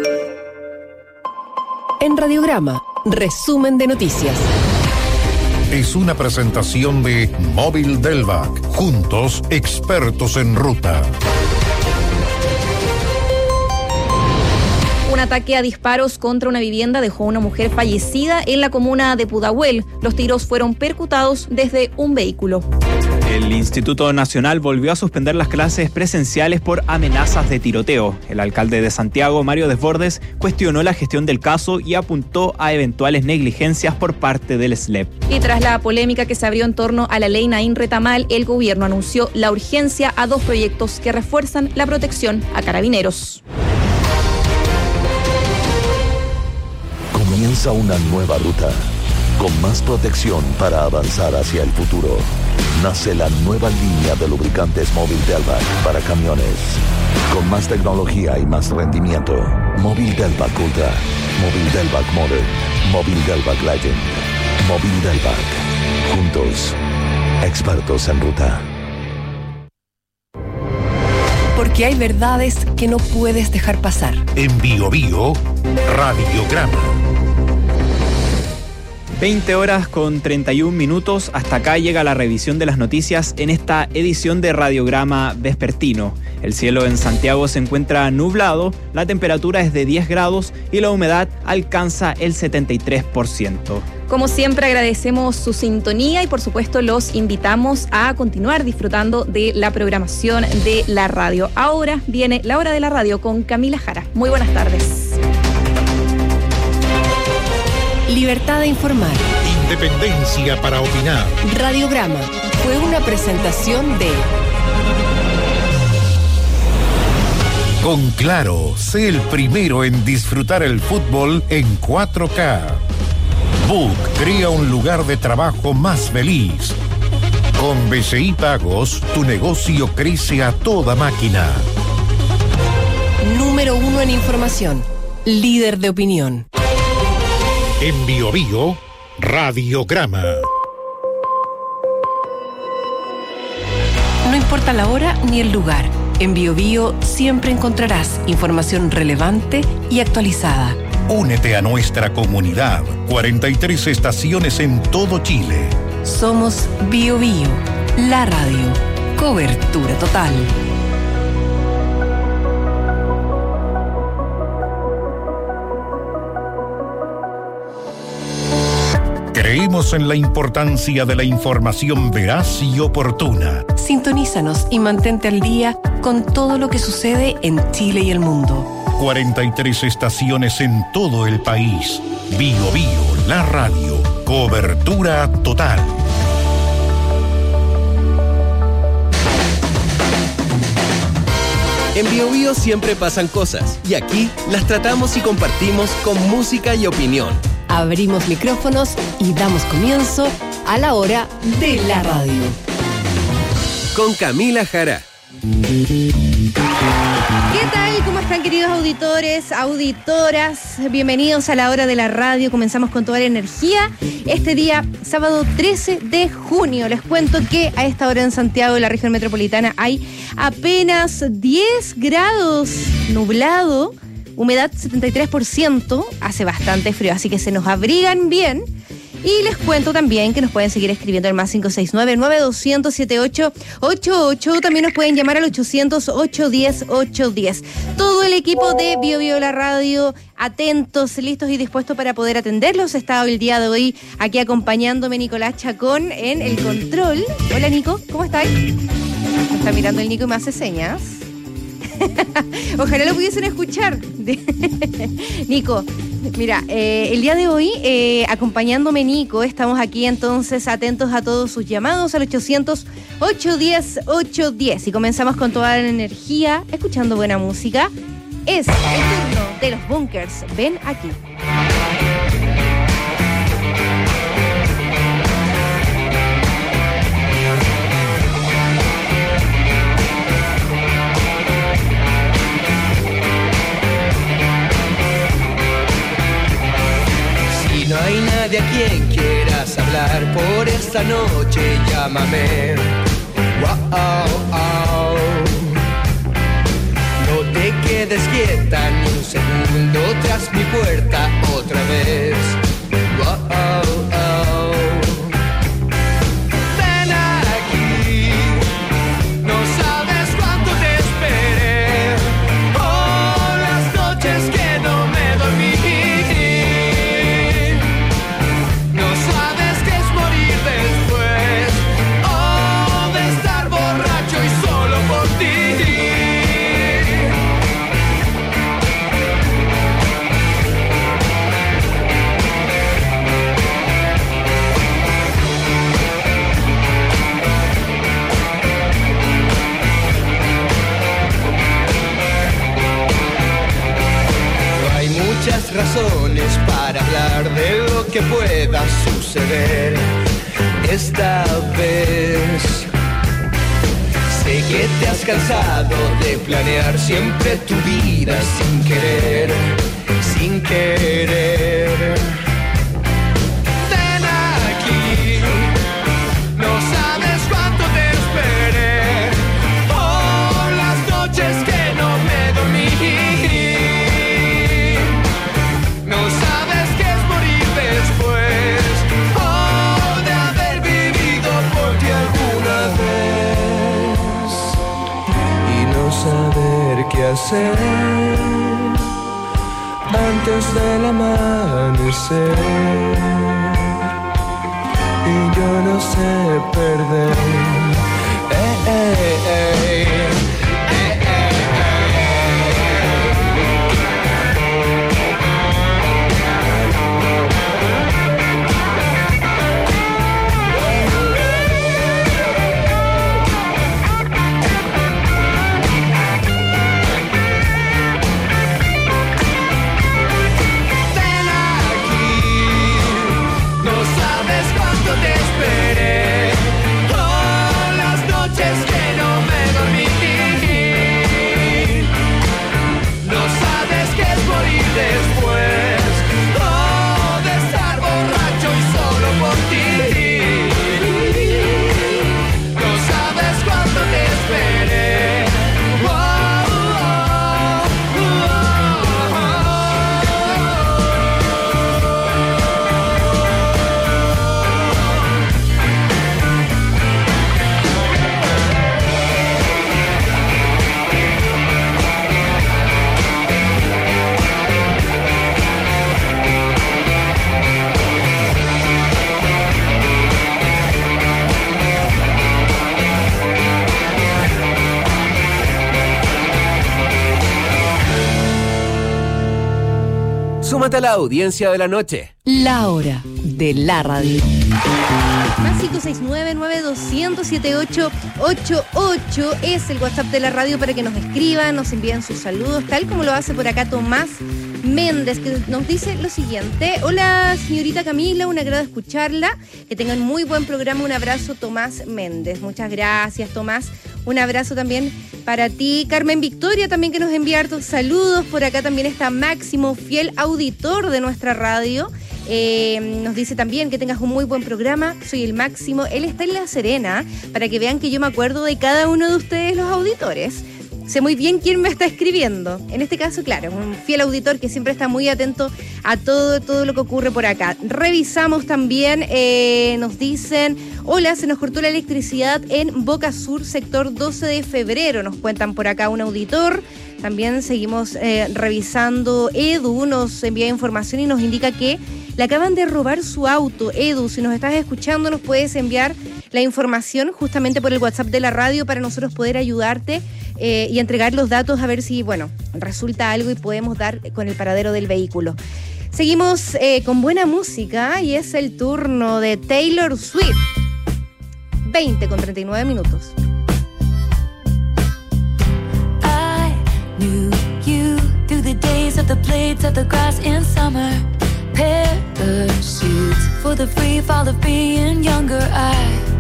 En Radiograma, resumen de noticias. Es una presentación de Móvil Delvac. Juntos, expertos en ruta. Un ataque a disparos contra una vivienda dejó a una mujer fallecida en la comuna de Pudahuel. Los tiros fueron percutados desde un vehículo. El Instituto Nacional volvió a suspender las clases presenciales por amenazas de tiroteo. El alcalde de Santiago, Mario Desbordes, cuestionó la gestión del caso y apuntó a eventuales negligencias por parte del S L E P. Y tras la polémica que se abrió en torno a la ley Naín Retamal, el gobierno anunció la urgencia a dos proyectos que refuerzan la protección a carabineros. Comienza una nueva ruta, con más protección para avanzar hacia el futuro. Nace la nueva línea de lubricantes Móvil Delvac para camiones, con más tecnología y más rendimiento. Móvil Delvac Ultra, Móvil Delvac Modern, Móvil Delvac Legend, Móvil Delvac. Juntos, expertos en ruta. Porque hay verdades que no puedes dejar pasar. En Bio Bio, Radiograma. veinte horas con treinta y un minutos. Hasta acá llega la revisión de las noticias en esta edición de Radiograma Vespertino. El cielo en Santiago se encuentra nublado, la temperatura es de diez grados y la humedad alcanza el setenta y tres por ciento. Como siempre, agradecemos su sintonía y por supuesto los invitamos a continuar disfrutando de la programación de la radio. Ahora viene la hora de la radio con Camila Jara. Muy buenas tardes. Libertad de informar. Independencia para opinar. Radiograma fue una presentación de... Con Claro, sé el primero en disfrutar el fútbol en cuatro K. Book crea un lugar de trabajo más feliz. Con B C I Pagos, tu negocio crece a toda máquina. Número uno en información. Líder de opinión. En Bio Bio, Radiograma. No importa la hora ni el lugar. En Bio Bio siempre encontrarás información relevante y actualizada. Únete a nuestra comunidad. cuarenta y tres estaciones en todo Chile. Somos Bio Bio, la radio. Cobertura total. Creemos en la importancia de la información veraz y oportuna. Sintonízanos y mantente al día con todo lo que sucede en Chile y el mundo. cuarenta y tres estaciones en todo el país. Bio Bio, la radio. Cobertura total. En Bio Bio siempre pasan cosas y aquí las tratamos y compartimos con música y opinión. Abrimos micrófonos y damos comienzo a la hora de la radio. Con Camila Jara. ¿Qué tal? ¿Cómo están? están, queridos auditores, auditoras? Bienvenidos a la hora de la radio. Comenzamos con toda la energía. Este día, sábado trece de junio. Les cuento que a esta hora en Santiago, en la región metropolitana, hay apenas diez grados, nublado, humedad setenta y tres por ciento. Hace bastante frío, así que se nos abrigan bien. Y les cuento también que nos pueden seguir escribiendo al más cinco seis nueve, nueve dos cero cero, siete ocho ocho ocho. También nos pueden llamar al ochocientos, ochocientos diez, ochocientos diez. Todo el equipo de Bio Bio La Radio, atentos, listos y dispuestos para poder atenderlos. Está el día de hoy aquí acompañándome Nicolás Chacón en el control. Hola, Nico, ¿cómo estás? Me está mirando el Nico y me hace señas. Ojalá lo pudiesen escuchar. Nico, mira, eh, el día de hoy, eh, acompañándome Nico, estamos aquí entonces atentos a todos sus llamados al ochocientos, ochocientos diez, ochocientos diez. Y comenzamos con toda la energía, escuchando buena música. Es el turno de los Bunkers. Ven aquí. No hay nadie a quien quieras hablar por esta noche, llámame. Wow, wow. No te quedes quieta ni un segundo tras mi puerta otra vez. Wow, wow. Ven aquí, no sabes cuánto te esperé. Oh, las noches que no me dormí. Muchas razones para hablar de lo que pueda suceder esta vez. Sé que te has cansado de planear siempre tu vida sin querer, sin querer. Ven aquí, no sabes cuánto te esperé. Oh, las noches que no me dormí. No sabes qué es morir después, oh, de haber vivido por ti alguna vez y no saber qué hacer antes del amanecer. Y yo no sé perder. Eh, eh, eh. Súmate a la audiencia de la noche. La hora de la radio. Más cinco seis nueve, nueve dos cero cero, siete ocho ocho ocho es el WhatsApp de la radio para que nos escriban, nos envíen sus saludos, tal como lo hace por acá Tomás Méndez, que nos dice lo siguiente. Hola, señorita Camila, un agrado escucharla. Que tengan muy buen programa. Un abrazo, Tomás Méndez. Muchas gracias, Tomás. Un abrazo también para ti. Carmen Victoria también, que nos envía hartos saludos. Por acá también está Máximo, fiel auditor de nuestra radio. Eh, nos dice también que tengas un muy buen programa. Soy el Máximo. Él está en La Serena, para que vean que yo me acuerdo de cada uno de ustedes, los auditores. Sé muy bien quién me está escribiendo. En este caso, claro, un fiel auditor que siempre está muy atento a todo, todo lo que ocurre por acá. Revisamos también, eh, nos dicen, hola, se nos cortó la electricidad en Boca Sur, sector doce de febrero. Nos cuentan por acá un auditor. También seguimos eh, revisando. Edu nos envía información y nos indica que le acaban de robar su auto. Edu, si nos estás escuchando, nos puedes enviar la información justamente por el WhatsApp de la radio para nosotros poder ayudarte eh, y entregar los datos a ver si, bueno, resulta algo y podemos dar con el paradero del vehículo. Seguimos eh, con buena música y es el turno de Taylor Swift. veinte con treinta y nueve minutos. I knew you through the days of the blades of the grass in summer. Parachutes for the free fall of being younger. I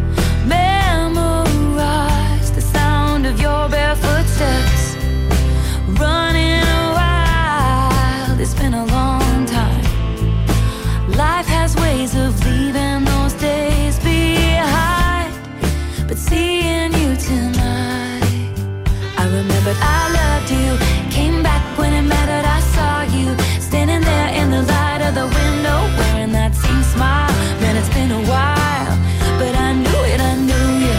memorized the sound of your barefoot steps. Running wild, it's been a long time. Life has ways of leaving those days behind. But seeing you tonight, I remembered I loved you. Came back when it mattered, I saw you standing there in the light of the window, wearing that same smile. Man, it's been a while, but I knew it, I knew you.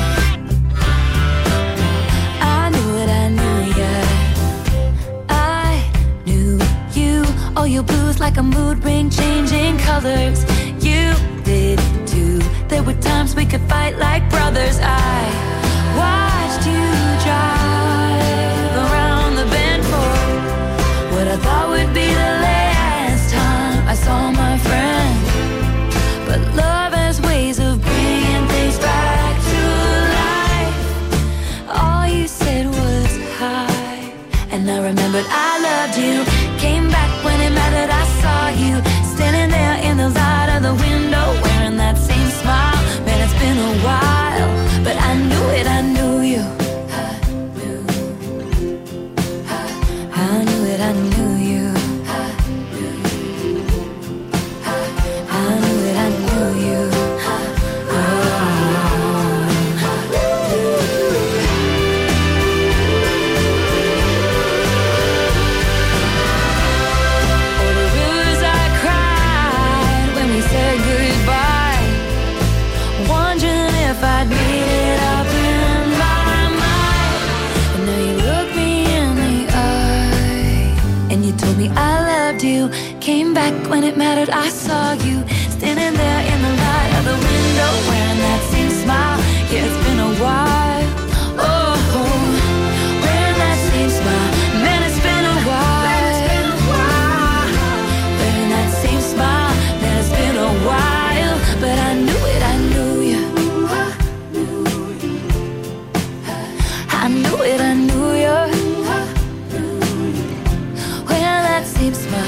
I knew it, I knew you. I knew you. Oh, your blues like a mood ring, changing colors. You did too. There were times we could fight like brothers. I watched you drive around the bend for what I thought would be the last time I saw my friend. But love has ways of bringing things back to life. All you said was hi, and I remembered I loved you. Came back when it mattered, I saw you standing there in the light of the window, wearing that same smile. Man, it's been a while, but I knew it, I knew you. I knew it, I knew you. I knew it, I knew you. Oh. Oh, the rivers I cried when we said goodbye, wondering if I'd made it up in my mind. And now you look me in the eye and you told me I loved you. Came back when it mattered, I saw you standing there in the light of the window, wearing that same smile. Yeah, it's been a while. Oh, wearing that same smile. Man, it's been a while. Wearing that same smile. Man, it's been a while. But I knew it, I knew you. I knew it, I knew you. Wearing that same smile.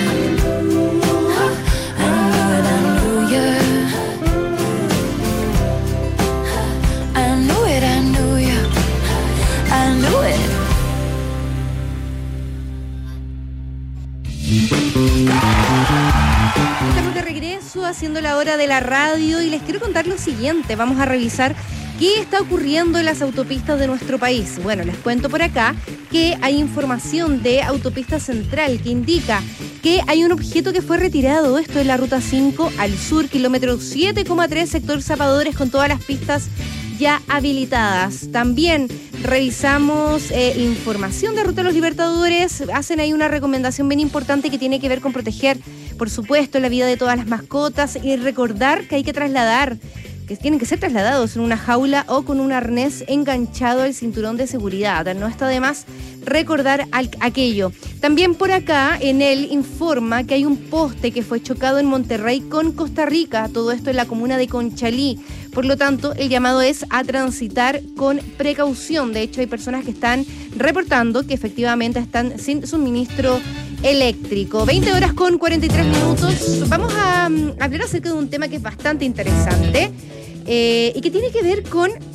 Estamos de regreso haciendo la hora de la radio y les quiero contar lo siguiente. Vamos a revisar qué está ocurriendo en las autopistas de nuestro país. Bueno, les cuento por acá que hay información de Autopista Central que indica que hay un objeto que fue retirado. Esto es la Ruta cinco al sur, kilómetro siete coma tres, sector Zapadores, con todas las pistas ya habilitadas. También revisamos eh, información de Ruta de los Libertadores. Hacen ahí una recomendación bien importante que tiene que ver con proteger, por supuesto, la vida de todas las mascotas y recordar que hay que trasladar, que tienen que ser trasladados en una jaula o con un arnés enganchado al cinturón de seguridad. No está de más recordar al, aquello. También por acá, en él informa que hay un poste que fue chocado en Monterrey con Costa Rica, todo esto en la comuna de Conchalí. Por lo tanto, el llamado es a transitar con precaución. De hecho, hay personas que están reportando que efectivamente están sin suministro eléctrico. veinte horas con cuarenta y tres minutos. Vamos a um, hablar acerca de un tema que es bastante interesante eh, y que tiene que ver con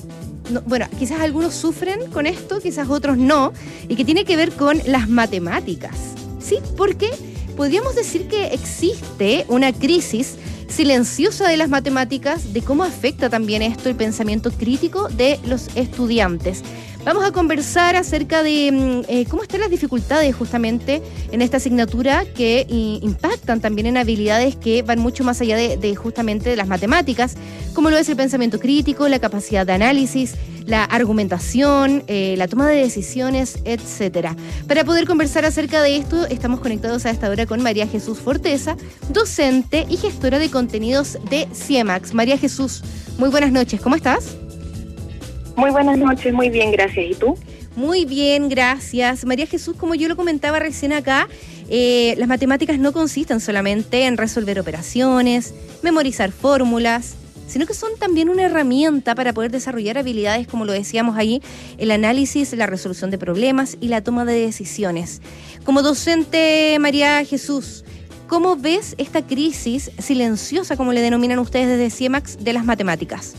no, bueno, quizás algunos sufren con esto, quizás otros no, y que tiene que ver con las matemáticas, ¿sí? Porque podríamos decir que existe una crisis silenciosa de las matemáticas, de cómo afecta también esto el pensamiento crítico de los estudiantes. Vamos a conversar acerca de eh, cómo están las dificultades justamente en esta asignatura que i, impactan también en habilidades que van mucho más allá de, de justamente de las matemáticas, como lo es el pensamiento crítico, la capacidad de análisis, la argumentación, eh, la toma de decisiones, etcétera. Para poder conversar acerca de esto, estamos conectados a esta hora con María Jesús Forteza, docente y gestora de contenidos de CIEMAX. María Jesús, muy buenas noches, ¿cómo estás? Muy buenas noches, muy bien, gracias. ¿Y tú? Muy bien, gracias. María Jesús, como yo lo comentaba recién acá, eh, las matemáticas no consisten solamente en resolver operaciones, memorizar fórmulas, sino que son también una herramienta para poder desarrollar habilidades, como lo decíamos ahí, el análisis, la resolución de problemas y la toma de decisiones. Como docente, María Jesús, ¿cómo ves esta crisis silenciosa, como le denominan ustedes desde CIEMAX, de las matemáticas?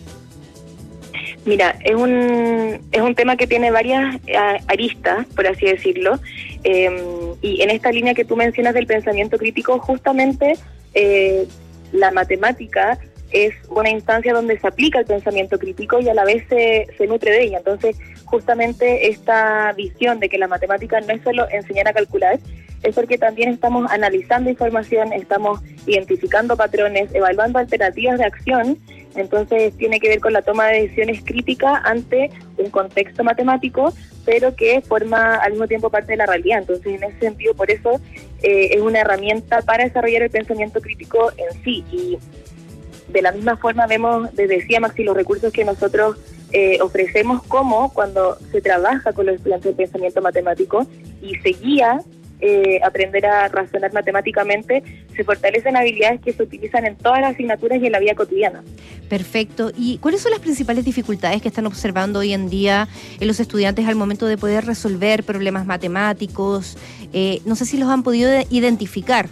Mira, es un, es un tema que tiene varias eh, aristas, por así decirlo, eh, y en esta línea que tú mencionas del pensamiento crítico, justamente eh, la matemática es una instancia donde se aplica el pensamiento crítico y a la vez se, se nutre de ella. Entonces, justamente esta visión de que la matemática no es solo enseñar a calcular, es porque también estamos analizando información, estamos identificando patrones, evaluando alternativas de acción. Entonces tiene que ver con la toma de decisiones críticas ante un contexto matemático, pero que forma al mismo tiempo parte de la realidad. Entonces, en ese sentido, por eso eh, es una herramienta para desarrollar el pensamiento crítico en sí. Y de la misma forma vemos desde CIEMAX y los recursos que nosotros eh, ofrecemos, como cuando se trabaja con los estudiantes de pensamiento matemático y se guía Eh, aprender a razonar matemáticamente, se fortalecen habilidades que se utilizan en todas las asignaturas y en la vida cotidiana. Perfecto. ¿Y cuáles son las principales dificultades que están observando hoy en día en los estudiantes al momento de poder resolver problemas matemáticos? Eh, no sé si los han podido identificar.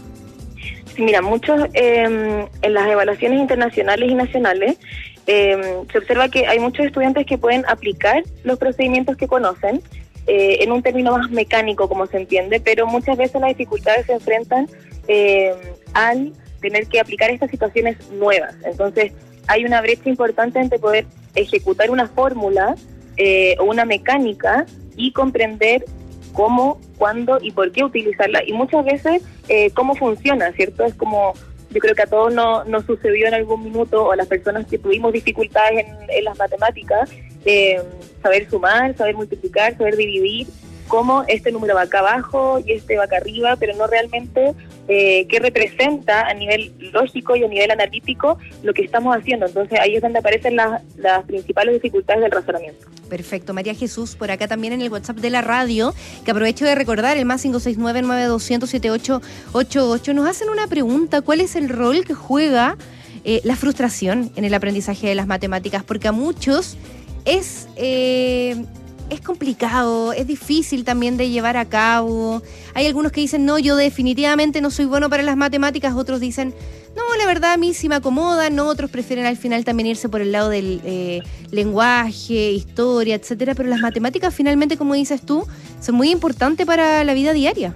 Sí, mira, muchos eh, en las evaluaciones internacionales y nacionales eh, se observa que hay muchos estudiantes que pueden aplicar los procedimientos que conocen, Eh, en un término más mecánico, como se entiende, pero muchas veces las dificultades se enfrentan eh, al tener que aplicar estas situaciones nuevas. Entonces, hay una brecha importante entre poder ejecutar una fórmula eh, o una mecánica y comprender cómo, cuándo y por qué utilizarla. Y muchas veces eh, cómo funciona, ¿cierto? Es como, yo creo que a todos nos no sucedió en algún minuto, o las personas que tuvimos dificultades en, en las matemáticas, eh, saber sumar, saber multiplicar, saber dividir, cómo este número va acá abajo y este va acá arriba, pero no realmente eh, qué representa a nivel lógico y a nivel analítico lo que estamos haciendo. Entonces ahí es donde aparecen las, las principales dificultades del razonamiento. Perfecto. María Jesús, por acá también en el WhatsApp de la radio, que aprovecho de recordar, el más cinco seis nueve, nueve dos cero cero, siete ocho ocho ocho, nos hacen una pregunta: ¿cuál es el rol que juega eh, la frustración en el aprendizaje de las matemáticas? Porque a muchos es... Eh, Es complicado, es difícil también de llevar a cabo. Hay algunos que dicen, no, yo definitivamente no soy bueno para las matemáticas. Otros dicen, no, la verdad a mí sí me acomoda. No, otros prefieren al final también irse por el lado del eh, lenguaje, historia, etcétera. Pero las matemáticas finalmente, como dices tú, son muy importantes para la vida diaria.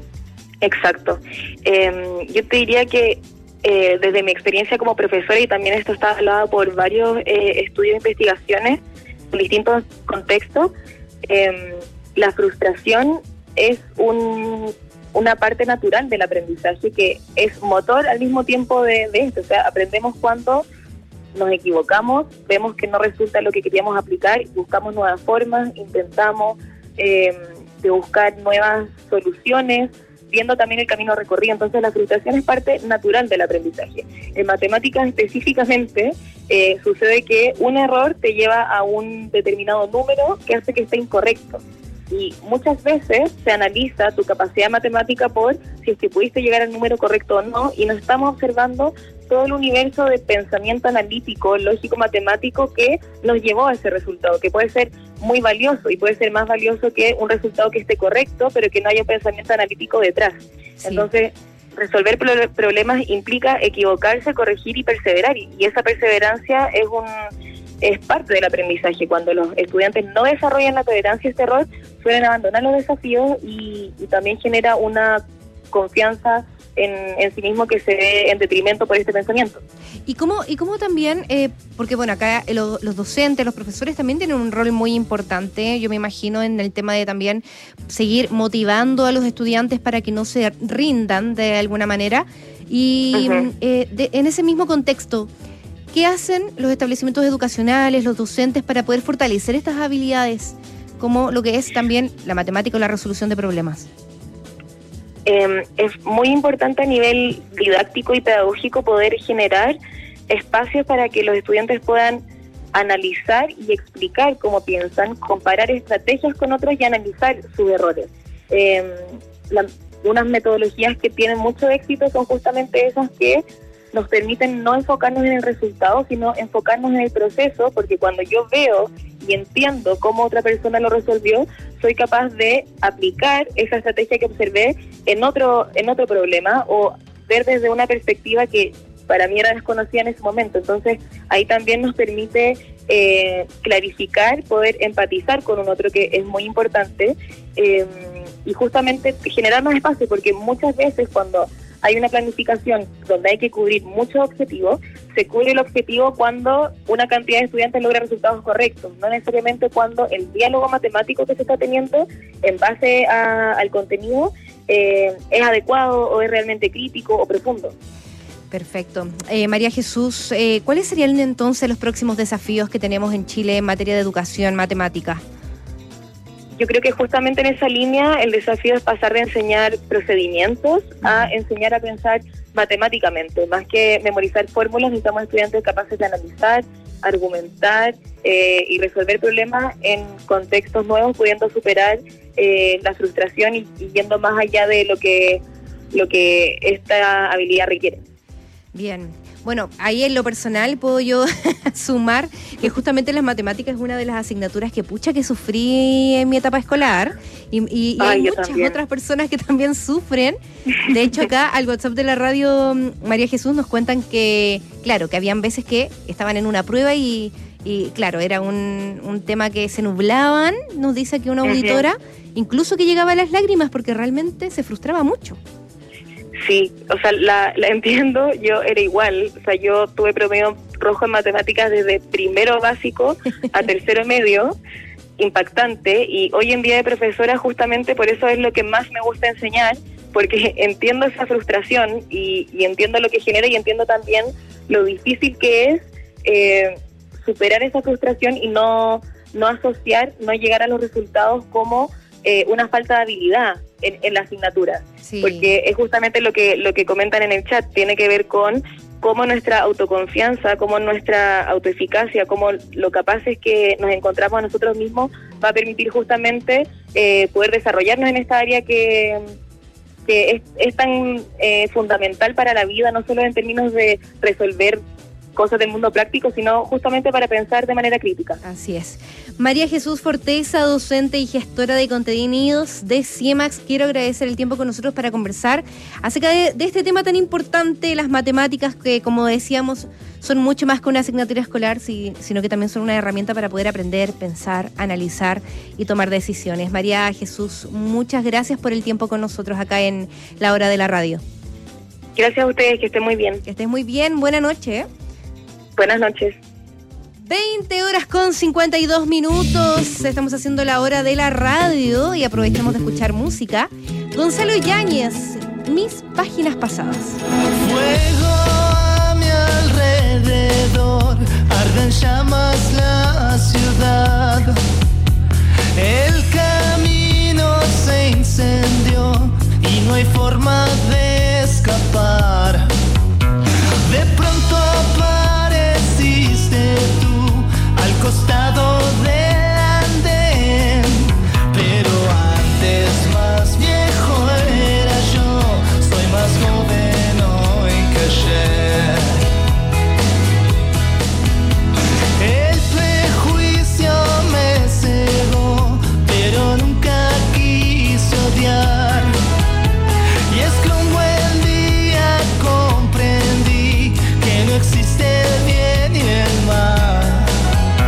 Exacto. Eh, yo te diría que eh, desde mi experiencia como profesora, y también esto está hablado por varios eh, estudios e investigaciones en distintos contextos, eh, la frustración es un, una parte natural del aprendizaje, que es motor al mismo tiempo de, de esto. O sea, aprendemos cuando nos equivocamos, vemos que no resulta lo que queríamos aplicar, buscamos nuevas formas, intentamos eh, de buscar nuevas soluciones, viendo también el camino recorrido. Entonces la frustración es parte natural del aprendizaje. En matemáticas específicamente eh, sucede que un error te lleva a un determinado número que hace que esté incorrecto. Y muchas veces se analiza tu capacidad matemática por si es que pudiste llegar al número correcto o no, y no estamos observando todo el universo de pensamiento analítico, lógico, matemático que nos llevó a ese resultado, que puede ser muy valioso y puede ser más valioso que un resultado que esté correcto, pero que no haya un pensamiento analítico detrás. Sí. Entonces, resolver pro- problemas implica equivocarse, corregir y perseverar, y, y esa perseverancia es un es parte del aprendizaje. Cuando los estudiantes no desarrollan la tolerancia a este error, suelen abandonar los desafíos y, y también genera una confianza en, en sí mismo que se ve en detrimento por este pensamiento. Y cómo, y cómo también, eh, porque bueno, acá eh, lo, los docentes, los profesores también tienen un rol muy importante, yo me imagino, en el tema de también seguir motivando a los estudiantes para que no se rindan de alguna manera. Y uh-huh. eh, de, en ese mismo contexto, ¿qué hacen los establecimientos educacionales, los docentes, para poder fortalecer estas habilidades, como lo que es también la matemática o la resolución de problemas? Eh, es muy importante a nivel didáctico y pedagógico poder generar espacios para que los estudiantes puedan analizar y explicar cómo piensan, comparar estrategias con otros y analizar sus errores. Eh, la, unas metodologías que tienen mucho éxito son justamente esas que nos permiten no enfocarnos en el resultado, sino enfocarnos en el proceso, porque cuando yo veo y entiendo cómo otra persona lo resolvió, soy capaz de aplicar esa estrategia que observé en otro, en otro problema, o ver desde una perspectiva que para mí era desconocida en ese momento. Entonces, ahí también nos permite eh, clarificar, poder empatizar con un otro, que es muy importante, eh, y justamente generar más espacio, porque muchas veces cuando hay una planificación donde hay que cubrir muchos objetivos, se cubre el objetivo cuando una cantidad de estudiantes logra resultados correctos, no necesariamente cuando el diálogo matemático que se está teniendo en base a, al contenido eh, es adecuado o es realmente crítico o profundo. Perfecto. Eh, María Jesús, eh, ¿cuáles serían entonces los próximos desafíos que tenemos en Chile en materia de educación matemática? Yo creo que justamente en esa línea el desafío es pasar de enseñar procedimientos a enseñar a pensar matemáticamente. Más que memorizar fórmulas, necesitamos estudiantes capaces de analizar, argumentar eh, y resolver problemas en contextos nuevos, pudiendo superar eh, la frustración y, y yendo más allá de lo que, lo que esta habilidad requiere. Bien. Bueno, ahí en lo personal puedo yo sumar que justamente las matemáticas es una de las asignaturas que pucha que sufrí en mi etapa escolar y, y, y Ay, hay yo muchas también. otras personas que también sufren. De hecho, acá al WhatsApp de la radio María Jesús nos cuentan que, claro, que habían veces que estaban en una prueba y, y claro, era un, un tema que se nublaban, nos dice aquí una auditora, uh-huh. incluso que llegaba a las lágrimas porque realmente se frustraba mucho. Sí, o sea, la, la entiendo, yo era igual, o sea, yo tuve promedio rojo en matemáticas desde primero básico a tercero medio, impactante, y hoy en día de profesora justamente por eso es lo que más me gusta enseñar, porque entiendo esa frustración y, y entiendo lo que genera y entiendo también lo difícil que es eh, superar esa frustración y no, no asociar, no llegar a los resultados como eh, una falta de habilidad en, en la asignatura. Sí. Porque es justamente lo que lo que comentan en el chat, tiene que ver con cómo nuestra autoconfianza, cómo nuestra autoeficacia, cómo lo capaces que nos encontramos a nosotros mismos va a permitir justamente eh, poder desarrollarnos en esta área que, que es, es tan eh, fundamental para la vida, no solo en términos de resolver cosas del mundo práctico, sino justamente para pensar de manera crítica. Así es. María Jesús Forteza, docente y gestora de contenidos de CIEMAX, quiero agradecer el tiempo con nosotros para conversar acerca de, de este tema tan importante, las matemáticas, que como decíamos, son mucho más que una asignatura escolar, si, sino que también son una herramienta para poder aprender, pensar, analizar y tomar decisiones. María Jesús, muchas gracias por el tiempo con nosotros acá en La Hora de la Radio. Gracias a ustedes, que estén muy bien. Que estén muy bien, buena noche, ¿eh? Buenas noches. veinte horas con cincuenta y dos minutos. Estamos haciendo la hora de la radio y aprovechamos de escuchar música. Gonzalo Yáñez, Mis Páginas Pasadas. Fuego a mi alrededor, arden llamas la ciudad. El camino se incendió y no hay forma de escapar. De pronto apareciste tú al costado del andén, pero antes más viejo era yo, soy más joven hoy que ayer. El prejuicio me cegó, pero nunca quise odiar, y es que un buen día comprendí que no existe el bien y el mal.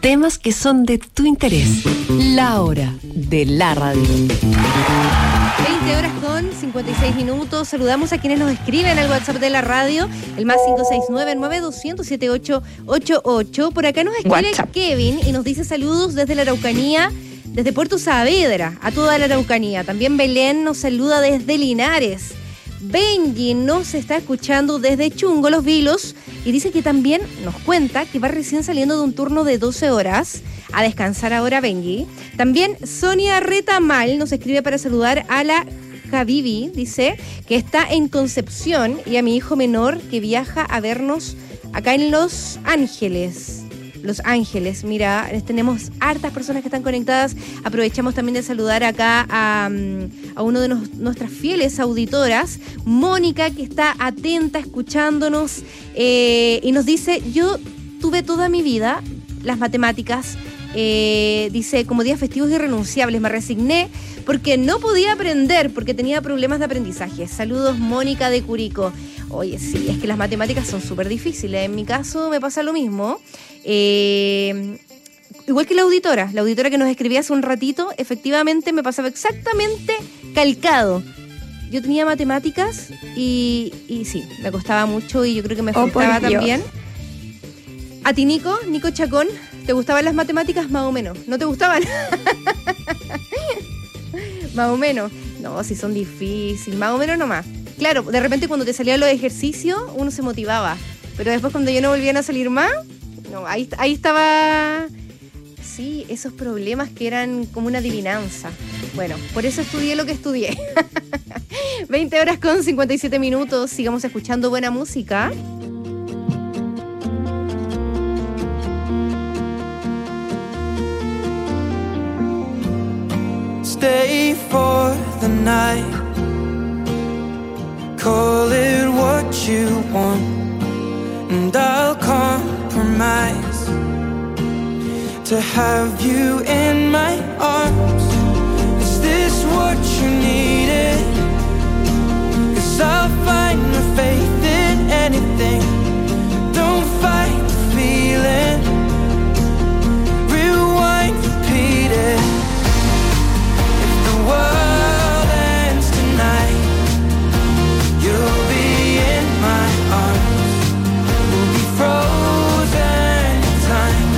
temas que son de tu interés. La hora de la radio. veinte horas con cincuenta y seis minutos. Saludamos a quienes nos escriben al WhatsApp de la radio, el más cinco seis nueve, nueve dos cero, siete ocho ocho ocho. Por acá nos escribe WhatsApp. Kevin y nos dice saludos desde la Araucanía, desde Puerto Saavedra, a toda la Araucanía. También Belén nos saluda desde Linares. Benji nos está escuchando desde Chungo, Los Vilos, y dice que también nos cuenta que va recién saliendo de un turno de doce horas. A descansar ahora, Benji. También Sonia Retamal nos escribe para saludar a la Javivi, dice que está en Concepción, y a mi hijo menor que viaja a vernos acá en Los Ángeles. Los Ángeles, mira, tenemos hartas personas que están conectadas. Aprovechamos también de saludar acá a, a uno de nos, nuestras fieles auditoras, Mónica, que está atenta, escuchándonos, eh, y nos dice, yo tuve toda mi vida las matemáticas, eh, dice, como días festivos irrenunciables, me resigné porque no podía aprender, porque tenía problemas de aprendizaje. Saludos, Mónica de Curicó. Oye, sí, es que las matemáticas son súper difíciles. En mi caso me pasa lo mismo. Eh, igual que la auditora, la auditora que nos escribía hace un ratito, efectivamente me pasaba exactamente calcado. Yo tenía matemáticas y, y sí, me costaba mucho y yo creo que me frustraba oh, también. ¿A ti, Nico? Nico Chacón, te gustaban las matemáticas más o menos? ¿No te gustaban? Más o menos. No, si son difíciles, más o menos nomás. Claro, de repente cuando te salían los ejercicios, uno se motivaba. Pero después cuando ya no volvían a salir más, no, ahí, ahí estaba... Sí, esos problemas que eran como una adivinanza. Bueno, por eso estudié lo que estudié. veinte horas con cincuenta y siete minutos. Sigamos escuchando buena música. Stay for the night. Call it what you want, and I'll compromise to have you in my arms. Is this what you needed? 'Cause I'll find my faith in anything. Don't fight the feeling. Rewind, repeat it. If the world ends tonight, you'll be in my arms. We'll be frozen in time,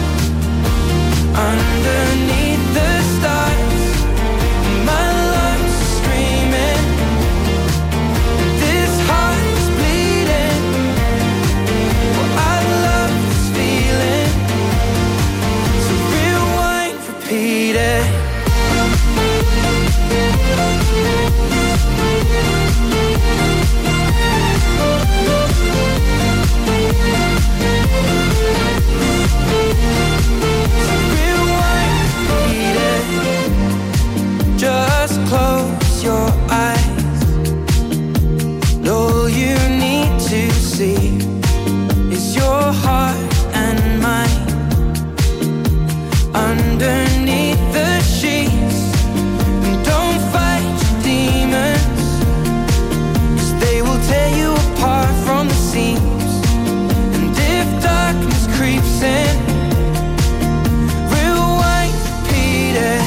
underneath the stars. My lungs are screaming, this heart is bleeding. Well, I love this feeling, so rewind, repeat it. Just close your eyes. All you need to see is your heart and mine underneath the sheets. And don't fight your demons, 'cause they will tear you apart from the seams. And if darkness creeps in, rewind, repeat it.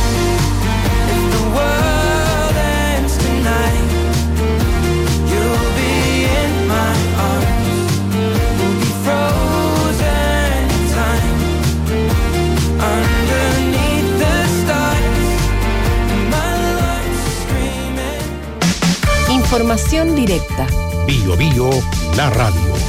World ends tonight, you'll be in my arms. We'll be frozen in time, underneath the stars. My lungs are screaming. Información directa. Bio Bio, la radio.